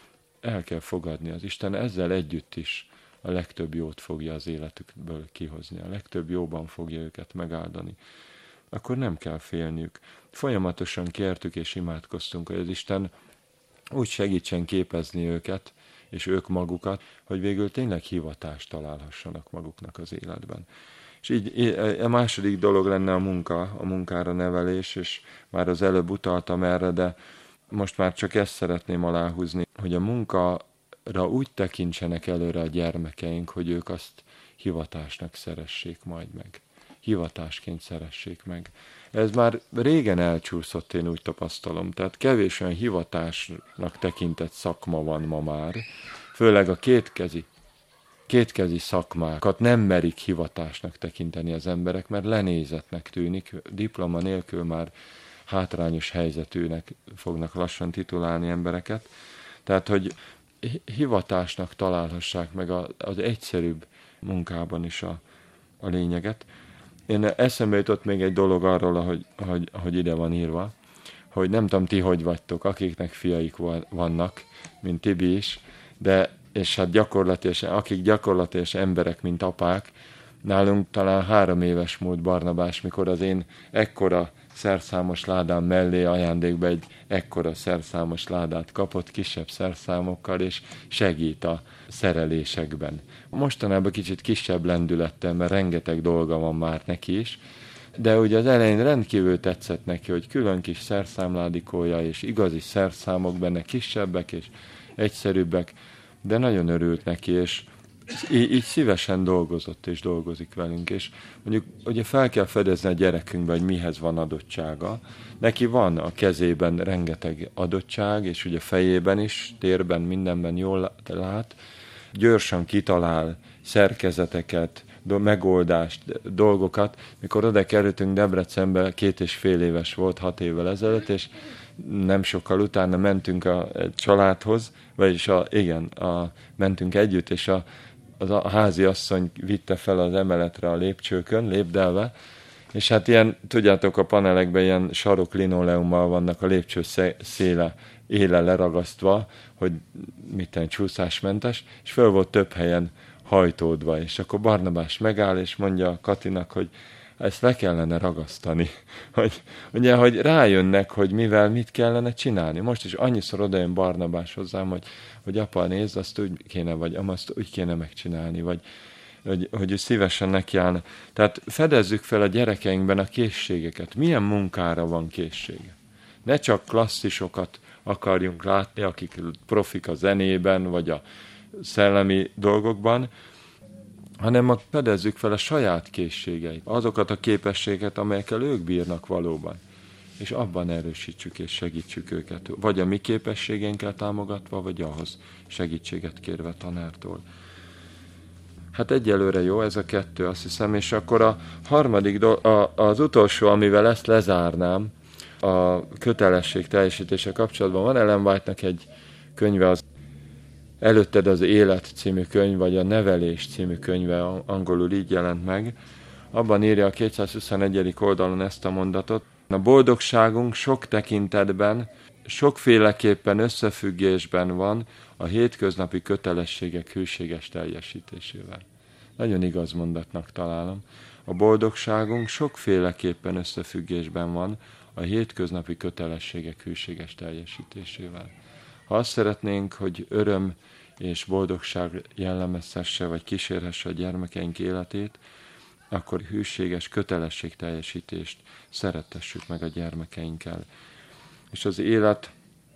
El kell fogadni. Az Isten ezzel együtt is a legtöbb jót fogja az életükből kihozni. A legtöbb jóban fogja őket megáldani. Akkor nem kell félniük. Folyamatosan kértük és imádkoztunk, hogy az Isten úgy segítsen képezni őket, és ők magukat, hogy végül tényleg hivatást találhassanak maguknak az életben. És így a második dolog lenne a munka, a munkára nevelés, és már az előbb utaltam erre, de most már csak ezt szeretném aláhúzni, hogy a munkára úgy tekintsenek előre a gyermekeink, hogy ők azt hivatásnak szeressék majd meg. Hivatásként szeressék meg. Ez már régen elcsúszott, én úgy tapasztalom. Tehát kevés olyan hivatásnak tekintett szakma van ma már. Főleg a kétkezi, kétkezi szakmákat nem merik hivatásnak tekinteni az emberek, mert lenézetnek tűnik. Diploma nélkül már hátrányos helyzetűnek fognak lassan titulálni embereket. Tehát, hogy hivatásnak találhassák meg az egyszerűbb munkában is a, a lényeget. Én eszembe jutott még egy dolog arról, ahogy, ahogy, ahogy ide van írva, hogy nem tudom ti, hogy vagytok, akiknek fiaik vannak, mint Tibi is, de és hát gyakorlatilag, akik gyakorlatilag emberek, mint apák, nálunk talán három éves múlt Barnabás, mikor az én ekkora szerszámos ládám mellé ajándékba egy ekkora szerszámos ládát kapott, kisebb szerszámokkal, és segít a szerelésekben. Mostanában kicsit kisebb lendülettel, mert rengeteg dolga van már neki is, de ugye az elején rendkívül tetszett neki, hogy külön kis szerszámládikója, és igazi szerszámok benne, kisebbek és egyszerűbbek, de nagyon örült neki, és így, így szívesen dolgozott és dolgozik velünk, és mondjuk ugye fel kell fedezni a gyerekünkbe, hogy mihez van adottsága. Neki van a kezében rengeteg adottság, és ugye fejében is, térben, mindenben jól lát, gyorsan kitalál szerkezeteket, megoldást, dolgokat. Mikor oda kerültünk Debrecenbe, két és fél éves volt, hat évvel ezelőtt, és nem sokkal utána mentünk a családhoz, vagyis a, igen, a, mentünk együtt, és a az a házi asszony vitte fel az emeletre a lépcsőkön, lépdelve, és hát ilyen, tudjátok, a panelekben ilyen sarok linoleummal vannak a lépcső széle, éle leragasztva, hogy mitten csúszásmentes, és föl volt több helyen hajtódva, és akkor Barnabás megáll, és mondja Katinak, hogy ezt le kellene ragasztani, hogy, ugye, hogy rájönnek, hogy mivel mit kellene csinálni. Most is annyiszor odajön Barnabás hozzám, hogy, hogy apa, nézd, azt úgy kéne, vagy azt úgy kéne megcsinálni, vagy hogy, hogy ő szívesen nekiállna. Tehát fedezzük fel a gyerekeinkben a készségeket. Milyen munkára van készsége? Ne csak klasszisokat akarjunk látni, akik profik a zenében, vagy a szellemi dolgokban, hanem fedezzük fel a saját készségeit, azokat a képességeket, amelyekkel ők bírnak valóban. És abban erősítsük és segítsük őket. Vagy a mi képességeinkkel támogatva, vagy ahhoz segítséget kérve tanártól. Hát egyelőre jó ez a kettő, azt hiszem, és akkor a harmadik, do- a, az utolsó, amivel ezt lezárnám, a kötelesség teljesítése kapcsolatban van Ellen White-nak egy könyve, az Előtted az élet című könyv, vagy a Nevelés című könyve, angolul így jelent meg. Abban írja a kétszázhuszonegyedik oldalon ezt a mondatot. A boldogságunk sok tekintetben, sokféleképpen összefüggésben van a hétköznapi kötelességek hűséges teljesítésével. Nagyon igaz mondatnak találom. A boldogságunk sokféleképpen összefüggésben van a hétköznapi kötelességek hűséges teljesítésével. Ha azt szeretnénk, hogy öröm és boldogság jellemezhesse, vagy kísérhesse a gyermekeink életét, akkor hűséges kötelességteljesítést szerettessük meg a gyermekeinkkel. És az élet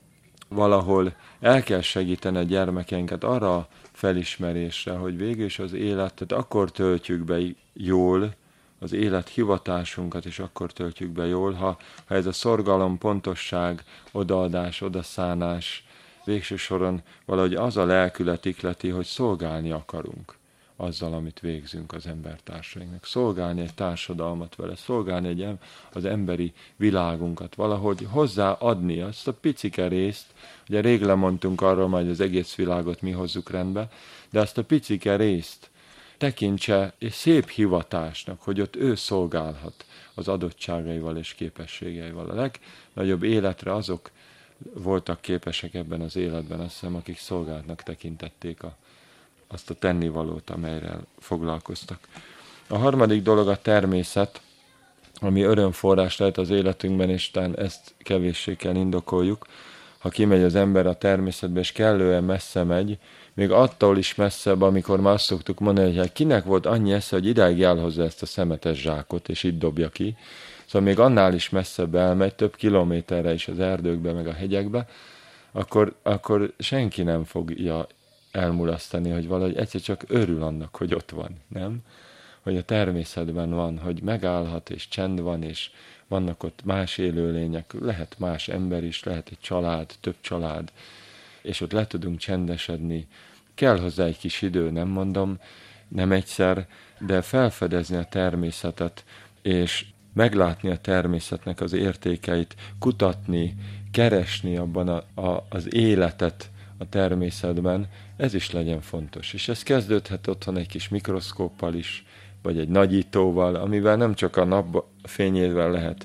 valahol el kell segíteni a gyermekeinket arra a felismerésre, hogy végül is az életet akkor töltjük be jól, az élet hivatásunkat is akkor töltjük be jól, ha, ha ez a szorgalom, pontosság, odaadás, odaszánás, végső soron valahogy az a lelkület ikleti, hogy szolgálni akarunk azzal, amit végzünk az embertársainknak. Szolgálni egy társadalmat vele, szolgálni egy, az emberi világunkat, valahogy hozzáadni azt a picike részt, ugye rég lemondtunk arról, hogy az egész világot mi hozzuk rendbe, de azt a picike részt tekintse és szép hivatásnak, hogy ott ő szolgálhat az adottságaival és képességeivel. A legnagyobb életre azok voltak képesek ebben az életben, azt hiszem, akik szolgálatnak tekintették a, azt a tennivalót, amelyről foglalkoztak. A harmadik dolog a természet, ami örömforrás lehet az életünkben, és talán ezt kevéssé kell indokoljuk. Ha kimegy az ember a természetbe, és kellően messze megy, még attól is messzebb, amikor már azt szoktuk mondani, hogy kinek volt annyi esze, hogy idáig elhozza ezt a szemetes zsákot, és itt dobja ki. Szóval még annál is messzebb elmegy, több kilométerre is az erdőkbe, meg a hegyekbe, akkor, akkor senki nem fogja elmulasztani, hogy valahogy egyszer csak örül annak, hogy ott van, nem? Hogy a természetben van, hogy megállhat, és csend van, és vannak ott más élőlények, lehet más ember is, lehet egy család, több család, és ott le tudunk csendesedni. Kell hozzá egy kis idő, nem mondom, nem egyszer, de felfedezni a természetet, és meglátni a természetnek az értékeit, kutatni, keresni abban a, a, az életet a természetben, ez is legyen fontos. És ez kezdődhet otthon egy kis mikroszkóppal is, vagy egy nagyítóval, amivel nem csak a nap fényével lehet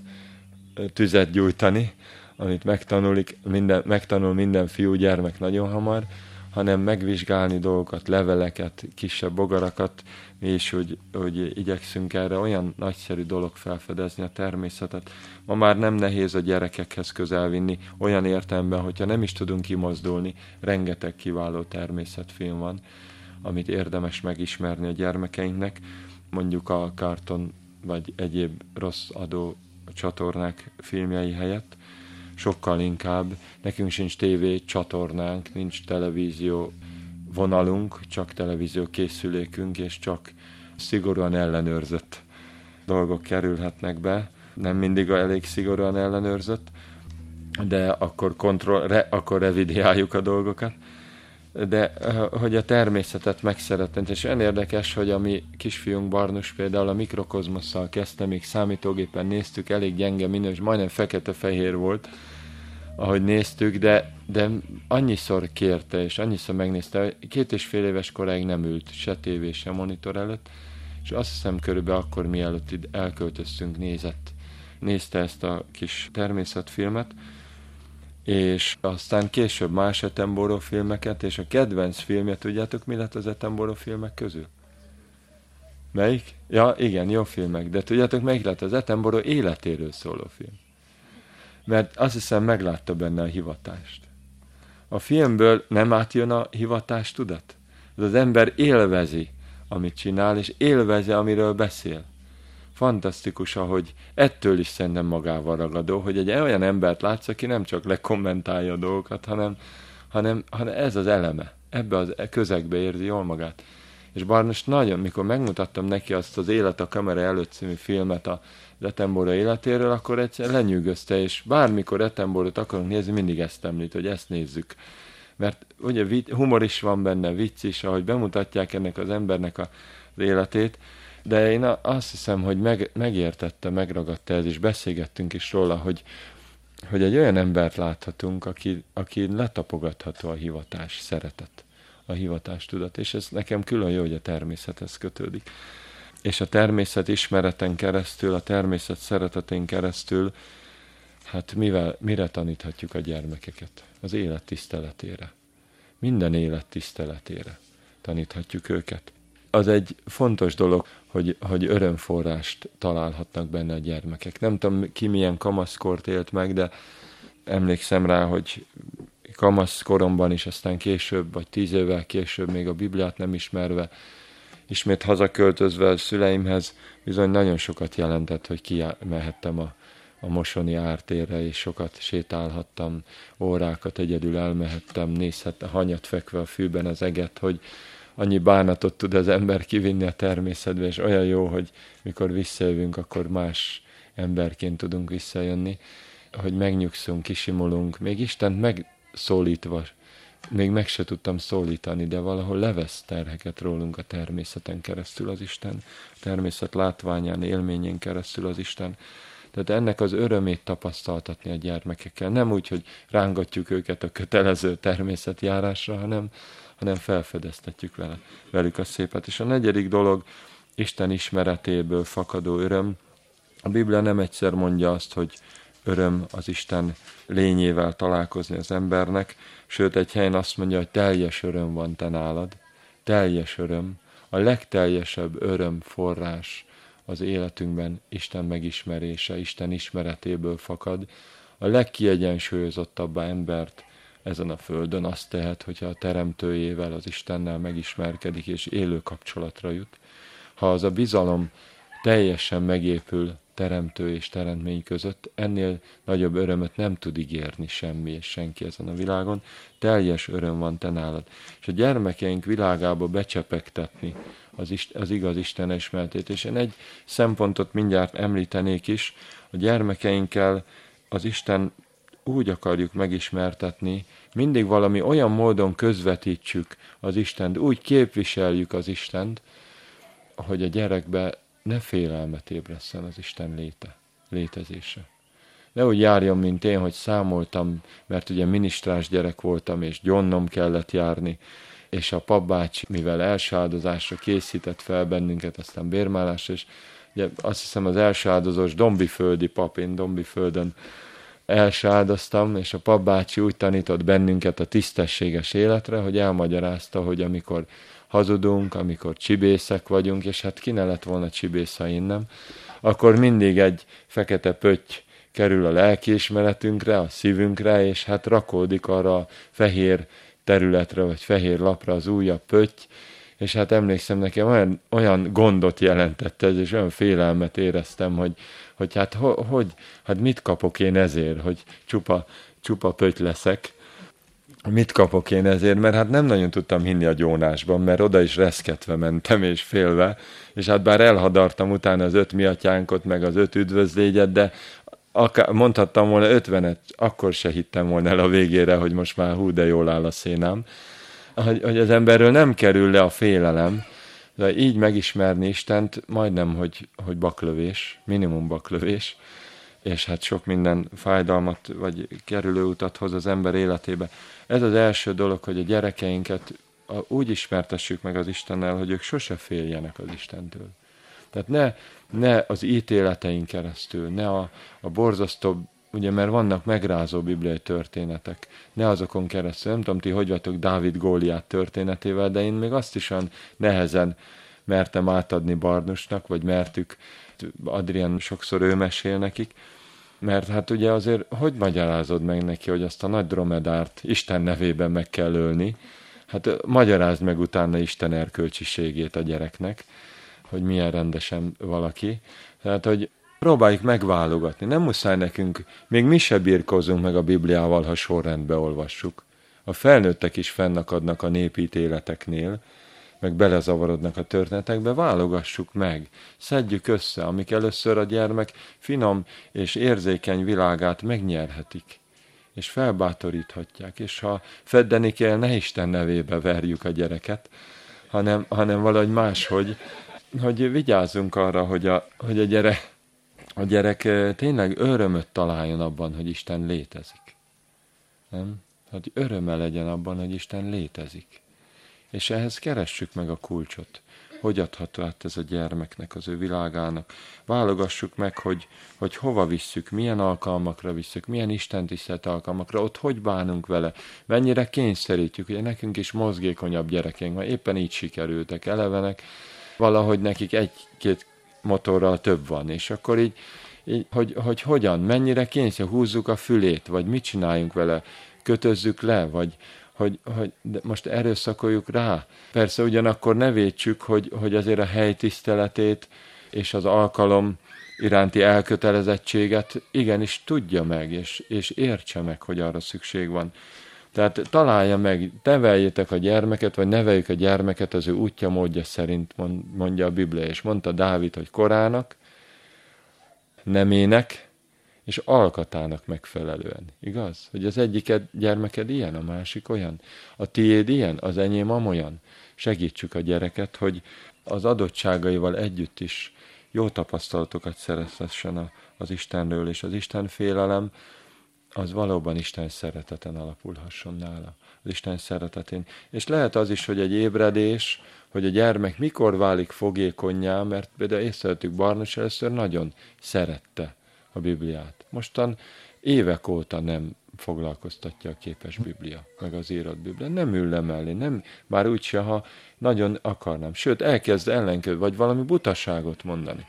tüzet gyújtani, amit megtanulik, minden, megtanul minden fiú gyermek nagyon hamar, hanem megvizsgálni dolgokat, leveleket, kisebb bogarakat, és hogy, hogy igyekszünk erre olyan nagyszerű dolog felfedezni a természetet. Ma már nem nehéz a gyerekekhez közel vinni, olyan értelemben, hogyha nem is tudunk kimozdulni, rengeteg kiváló természetfilm van, amit érdemes megismerni a gyermekeinknek, mondjuk a Cartoon vagy egyéb rossz adó csatornák filmjei helyett, sokkal inkább. Nekünk sincs tévé csatornánk, nincs televízió vonalunk, csak televízió készülékünk, és csak szigorúan ellenőrzött dolgok kerülhetnek be. Nem mindig elég szigorúan ellenőrzött, de akkor, kontroll, re, akkor revidiáljuk a dolgokat. De hogy a természetet megszeretni, és olyan érdekes, hogy a mi kisfiunk Barnus például a Mikrokozmosszal kezdte, még számítógépen néztük, elég gyenge minős, majdnem fekete-fehér volt, ahogy néztük, de, de annyiszor kérte, és annyiszor megnézte, két és fél éves koráig nem ült se tévé, se monitor előtt, és azt hiszem körülbelül akkor, mielőtt itt elköltöztünk, nézett, nézte ezt a kis természetfilmet, és aztán később más Attenborough filmeket, és a kedvenc filmje, tudjátok, mi lett az Attenborough filmek közül? Melyik? Ja, igen, jó filmek, de tudjátok, melyik lett az Attenborough életéről szóló film? Mert azt hiszem, meglátta benne a hivatást. A filmből nem átjön a hivatás tudat? Az ember élvezi, amit csinál, és élvezi, amiről beszél. Fantasztikus, ahogy ettől is szerintem magával ragadó, hogy egy olyan embert látsz, aki nem csak lekommentálja a dolgokat, hanem, hanem, hanem ez az eleme. Ebbe az közegbe érzi jól magát. És Barnos nagyon, mikor megmutattam neki azt az Élet a kamera előtt című filmet az Attenborough életéről, akkor egyszer lenyűgözte, és bármikor Attenborough-t akarunk nézni, mindig ezt említ, hogy ezt nézzük. Mert ugye humor is van benne, vicc is, ahogy bemutatják ennek az embernek az életét, de én azt hiszem, hogy meg, megértette, megragadta ez, és beszélgettünk is róla, hogy, hogy egy olyan embert láthatunk, aki, aki letapogatható a hivatás szeretet, a hivatás tudat, és ez nekem külön jó, hogy a természethez kötődik. És a természet ismereten keresztül, a természet szeretetén keresztül, hát mivel, mire taníthatjuk a gyermekeket? Az élet tiszteletére. Minden élet tiszteletére taníthatjuk őket. Az egy fontos dolog, hogy, hogy örömforrást találhatnak benne a gyermekek. Nem tudom, ki milyen kamaszkort élt meg, de emlékszem rá, hogy kamaszkoromban is, aztán később, vagy tíz évvel később, még a Bibliát nem ismerve, ismét hazaköltözve a szüleimhez, bizony nagyon sokat jelentett, hogy kimehettem a, a Mosoni ártérre, és sokat sétálhattam, órákat egyedül elmehettem, nézhettem hanyat fekve a fűben az eget, hogy annyi bánatot tud az ember kivinni a természetbe, és olyan jó, hogy mikor visszajövünk, akkor más emberként tudunk visszajönni, hogy megnyugszunk, kisimulunk, még Istent megszólítva, még meg se tudtam szólítani, de valahol levesz terheket rólunk a természeten keresztül az Isten, a természet látványán, élményén keresztül az Isten. Tehát ennek az örömét tapasztaltatni a gyermekekkel. Nem úgy, hogy rángatjuk őket a kötelező természetjárásra, hanem, hanem felfedeztetjük vele, velük a szépet. És a negyedik dolog, Isten ismeretéből fakadó öröm. A Biblia nem egyszer mondja azt, hogy öröm az Isten lényével találkozni az embernek, sőt egy helyen azt mondja, hogy teljes öröm van te nálad, teljes öröm, a legteljesebb öröm forrás az életünkben Isten megismerése, Isten ismeretéből fakad. A legkiegyensúlyozottabb embert ezen a földön azt tehet, hogyha a teremtőjével, az Istennel megismerkedik és élő kapcsolatra jut. Ha az a bizalom teljesen megépül teremtő és teremtmény között, ennél nagyobb örömöt nem tud ígérni semmi és senki ezen a világon. Teljes öröm van te nálad. És a gyermekeink világába becsepegtetni az, ist- az igaz Isten ismeretét. És én egy szempontot mindjárt említenék is, a gyermekeinkkel az Isten úgy akarjuk megismertetni, mindig valami olyan módon közvetítsük az Istent, úgy képviseljük az Istent, hogy a gyerekbe ne félelmet ébresszen az Isten léte, létezése. Ne úgy járjon, mint én, hogy számoltam, mert ugye minisztrás gyerek voltam, és gyonnom kellett járni, és a papbácsi, mivel első áldozásra készített fel bennünket, aztán bérmálásra, és ugye azt hiszem az első áldozós dombiföldi pap, én dombiföldön első áldoztam, és a papbácsi úgy tanított bennünket a tisztességes életre, hogy elmagyarázta, hogy amikor hazudunk, amikor csibészek vagyunk, és hát ki ne lett volna csibész, ha én nem, akkor mindig egy fekete pötty kerül a lelkiismeretünkre, a szívünkre, és hát rakódik arra a fehér területre, vagy fehér lapra az újabb pötty, és hát emlékszem, nekem olyan, olyan gondot jelentett ez, és olyan félelmet éreztem, hogy, hogy hát ho, hogy, hát mit kapok én ezért, hogy csupa, csupa pötty leszek. Mit kapok én ezért? Mert hát nem nagyon tudtam hinni a gyónásban, mert oda is reszketve mentem és félve, és hát bár elhadartam utána az öt miatyánkot, meg az öt üdvözlégyet, de akár, mondhattam volna ötvenet, akkor se hittem volna el a végére, hogy most már hú, de jól áll a szénám. Hogy, hogy az emberről nem kerül le a félelem, de így megismerni Istent majdnem, hogy, hogy baklövés, minimum baklövés, és hát sok minden fájdalmat vagy kerülőutat hoz az ember életébe. Ez az első dolog, hogy a gyerekeinket úgy ismertessük meg az Istennel, hogy ők sose féljenek az Istentől. Tehát ne, ne az ítéleteink keresztül, ne a, a borzasztó, ugye, mert vannak megrázó bibliai történetek, ne azokon keresztül. Nem tudom, ti hogy vagytok Dávid Góliát történetével, de én még azt is olyan nehezen mertem átadni Barnusnak, vagy mertük, Adrián sokszor ő mesél nekik, mert hát ugye azért, hogy magyarázod meg neki, hogy azt a nagy dromedárt Isten nevében meg kell ölni? Hát magyarázd meg utána Isten erkölcsiségét a gyereknek, hogy milyen rendesen valaki. Tehát, hogy próbáljuk megválogatni. Nem muszáj nekünk, még mi se birkózunk meg a Bibliával, ha sorrendbe olvassuk. A felnőttek is fennakadnak a népítéleteknél, meg belezavarodnak a történetekbe, válogassuk meg, szedjük össze, amik először a gyermek finom és érzékeny világát megnyerhetik, és felbátoríthatják, és ha feddeni kell, ne Isten nevébe verjük a gyereket, hanem, hanem valahogy máshogy, hogy vigyázzunk arra, hogy a, hogy a, gyerek, a gyerek tényleg örömöt találjon abban, hogy Isten létezik. Nem? Hogy öröme legyen abban, hogy Isten létezik. És ehhez keressük meg a kulcsot. Hogy adható át ez a gyermeknek, az ő világának. Válogassuk meg, hogy, hogy hova visszük, milyen alkalmakra visszük, milyen istentisztelt alkalmakra, ott hogy bánunk vele, mennyire kényszerítjük. Ugye nekünk is mozgékonyabb gyerekeink, mert éppen így sikerültek, elevenek, valahogy nekik egy-két motorral több van, és akkor így, így hogy, hogy hogyan, mennyire kényszer, húzzuk a fülét, vagy mit csináljunk vele, kötözzük le, vagy hogy, hogy most erőszakoljuk rá. Persze ugyanakkor ne vétsük, hogy, hogy azért a hely tiszteletét és az alkalom iránti elkötelezettséget igenis tudja meg, és, és értse meg, hogy arra szükség van. Tehát találja meg, neveljétek a gyermeket, vagy neveljük a gyermeket az ő útja, módja szerint, mondja a Biblia, és mondta Dávid, hogy korának, nemének, és alkatának megfelelően. Igaz? Hogy az egyik gyermeked ilyen, a másik olyan. A tiéd ilyen, az enyém amolyan. Segítsük a gyereket, hogy az adottságaival együtt is jó tapasztalatokat szerezhessen az Istenről, és az Isten félelem az valóban Isten szereteten alapulhasson nála. Az Isten szeretetén. És lehet az is, hogy egy ébredés, hogy a gyermek mikor válik fogékonnyá, mert például észrevettük, Barnus először nagyon szerette a Bibliát. Mostan évek óta nem foglalkoztatja a képes Biblia, meg az írott Biblia. Nem ül le mellé, nem, már úgyse, ha nagyon akarnám. Sőt, elkezd ellenkező, vagy valami butaságot mondani.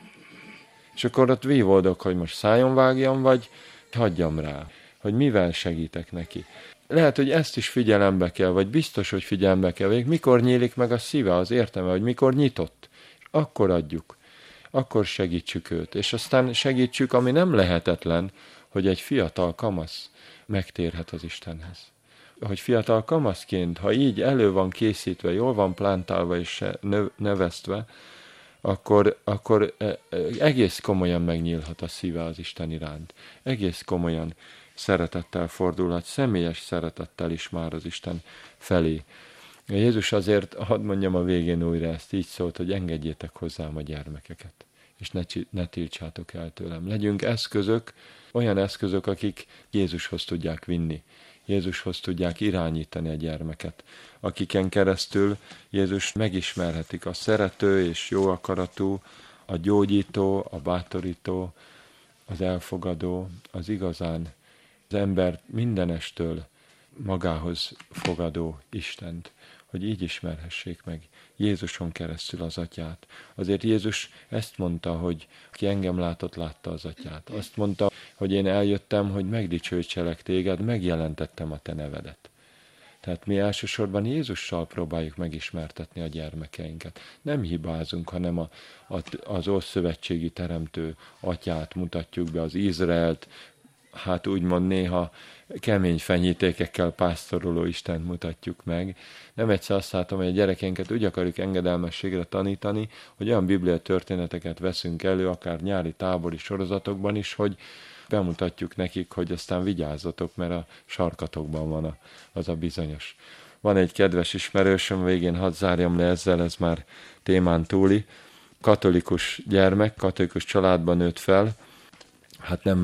És akkor ott vívódok, hogy most szájon vágjam, vagy hagyjam rá, hogy mivel segítek neki. Lehet, hogy ezt is figyelembe kell, vagy biztos, hogy figyelembe kell, vagy mikor nyílik meg a szíve, az értelme, hogy mikor nyitott. És akkor adjuk. Akkor segítsük őt. És aztán segítsük, ami nem lehetetlen, hogy egy fiatal kamasz megtérhet az Istenhez. Hogy fiatal kamaszként, ha így elő van készítve, jól van plántálva és növesztve, akkor, akkor egész komolyan megnyílhat a szíve az Isten iránt. Egész komolyan szeretettel fordulhat, személyes szeretettel is már az Isten felé. Jézus azért, hadd mondjam a végén újra ezt, így szólt, hogy engedjétek hozzám a gyermekeket, és ne, ne tiltsátok el tőlem. Legyünk eszközök, olyan eszközök, akik Jézushoz tudják vinni, Jézushoz tudják irányítani a gyermeket, akiken keresztül Jézus megismerhetik a szerető és jó akaratú, a gyógyító, a bátorító, az elfogadó, az igazán az ember mindenestől magához fogadó Istent, hogy így ismerhessék meg Jézuson keresztül az Atyát. Azért Jézus ezt mondta, hogy ki engem látott, látta az Atyát. Azt mondta, hogy én eljöttem, hogy megdicsőítselek téged, megjelentettem a te nevedet. Tehát mi elsősorban Jézussal próbáljuk megismertetni a gyermekeinket. Nem hibázunk, hanem a, a, az ószövetségi teremtő Atyát mutatjuk be, az Izraelt, hát úgymond néha kemény fenyítékekkel pásztoroló Istent mutatjuk meg. Nem egyszer azt látom, hogy a gyerekeinket úgy akarjuk engedelmességre tanítani, hogy olyan biblia történeteket veszünk elő, akár nyári tábori sorozatokban is, hogy bemutatjuk nekik, hogy aztán vigyázzatok, mert a sarkatokban van a, az a bizonyos. Van egy kedves ismerősöm, végén hadd zárjam le ezzel, ez már témán túli, katolikus gyermek, katolikus családban nőtt fel, hát nem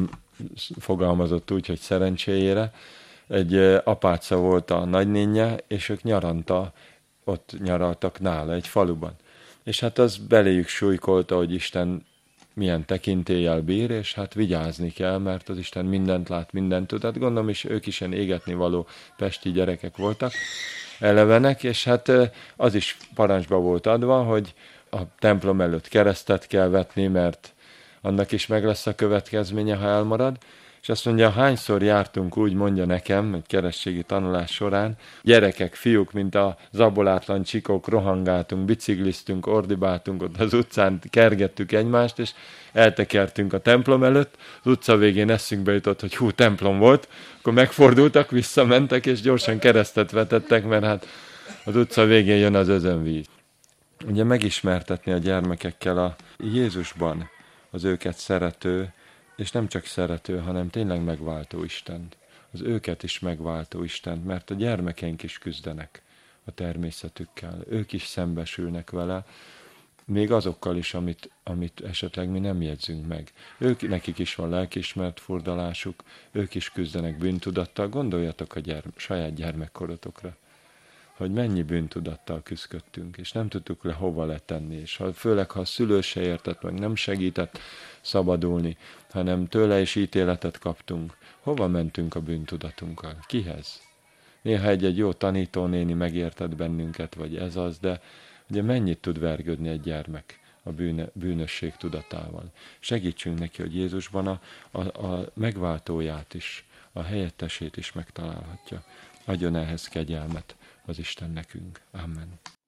fogalmazott úgy, hogy szerencséjére, egy apáca volt a nagynénje, és ők nyaranta, ott nyaraltak nála, egy faluban. És hát az beléjük súlykolta, hogy Isten milyen tekintéllyel bír, és hát vigyázni kell, mert az Isten mindent lát, mindent tud. Hát gondolom, és ők is ilyen égetni való pesti gyerekek voltak, elevenek, és hát az is parancsba volt adva, hogy a templom előtt keresztet kell vetni, mert annak is meg lesz a következménye, ha elmarad. És azt mondja, hányszor jártunk úgy, mondja nekem, egy keresztségi tanulás során, gyerekek, fiúk, mint a zabolátlan csikók, rohangáltunk, bicikliztünk, ordibáltunk ott az utcán, kergettük egymást, és eltekertünk a templom előtt. Az utca végén eszünkbe jutott, hogy hú, templom volt, akkor megfordultak, visszamentek, és gyorsan keresztet vetettek, mert hát az utca végén jön az özönvíz. Ugye megismertetni a gyermekekkel a Jézusban az őket szerető, és nem csak szerető, hanem tényleg megváltó Istent. Az őket is megváltó Istent, mert a gyermekeink is küzdenek a természetükkel. Ők is szembesülnek vele, még azokkal is, amit, amit esetleg mi nem jegyzünk meg. Ők, nekik is van lelkiismeret furdalásuk, ők is küzdenek bűntudattal. Gondoljatok a gyerme, saját gyermekkorotokra, hogy mennyi bűntudattal küzdöttünk, és nem tudtuk le hova letenni, és ha, főleg ha a szülő se értett, meg nem segített szabadulni, hanem tőle is ítéletet kaptunk. Hova mentünk a bűntudatunkkal? Kihez? Néha egy-egy jó tanítónéni megértett bennünket, vagy ez az, de ugye mennyit tud vergődni egy gyermek a bűne, bűnösség tudatával. Segítsünk neki, hogy Jézusban a, a, a megváltóját is, a helyettesét is megtalálhatja. Adjon ehhez kegyelmet az Isten nekünk. Amen.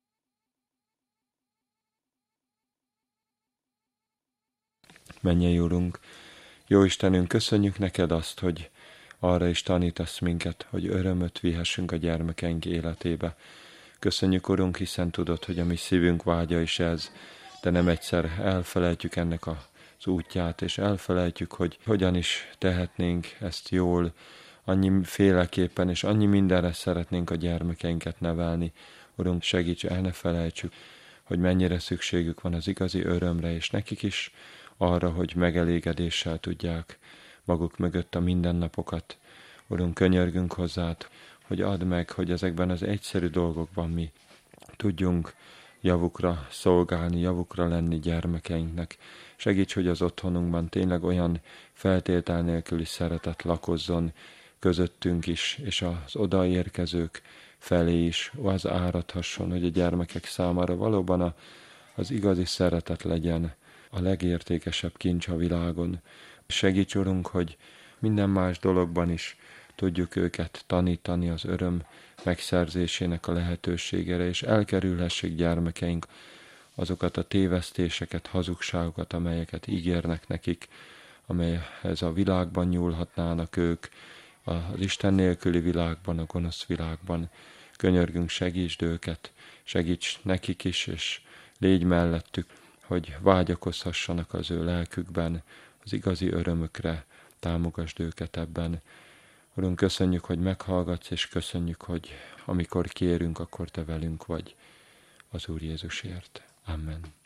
Mennyei Úrunk, jó Istenünk, köszönjük neked azt, hogy arra is tanítasz minket, hogy örömöt vihessünk a gyermekeink életébe. Köszönjük, Urunk, hiszen tudod, hogy a mi szívünk vágya is ez, de nem egyszer elfelejtjük ennek az útját, és elfelejtjük, hogy hogyan is tehetnénk ezt jól, annyi féleképpen, és annyi mindenre szeretnénk a gyermekeinket nevelni. Urunk, segíts, el ne felejtsük, hogy mennyire szükségük van az igazi örömre, és nekik is arra, hogy megelégedéssel tudják maguk mögött a mindennapokat. Urunk, könyörgünk hozzád, hogy add meg, hogy ezekben az egyszerű dolgokban mi tudjunk javukra szolgálni, javukra lenni gyermekeinknek. Segíts, hogy az otthonunkban tényleg olyan feltétel nélküli szeretet lakozzon közöttünk is, és az odaérkezők felé is az áradhasson, hogy a gyermekek számára valóban a, az igazi szeretet legyen a legértékesebb kincs a világon. Segíts, Urunk, hogy minden más dologban is tudjuk őket tanítani az öröm megszerzésének a lehetőségére, és elkerülhessék gyermekeink azokat a tévesztéseket, hazugságokat, amelyeket ígérnek nekik, amelyhez a világban nyúlhatnának ők, az Isten nélküli világban, a gonosz világban. Könyörgünk, segítsd őket, segíts nekik is, és légy mellettük, hogy vágyakozhassanak az ő lelkükben, az igazi örömükre, támogasd őket ebben. Urunk, köszönjük, hogy meghallgatsz, és köszönjük, hogy amikor kérünk, akkor te velünk vagy az Úr Jézusért. Amen.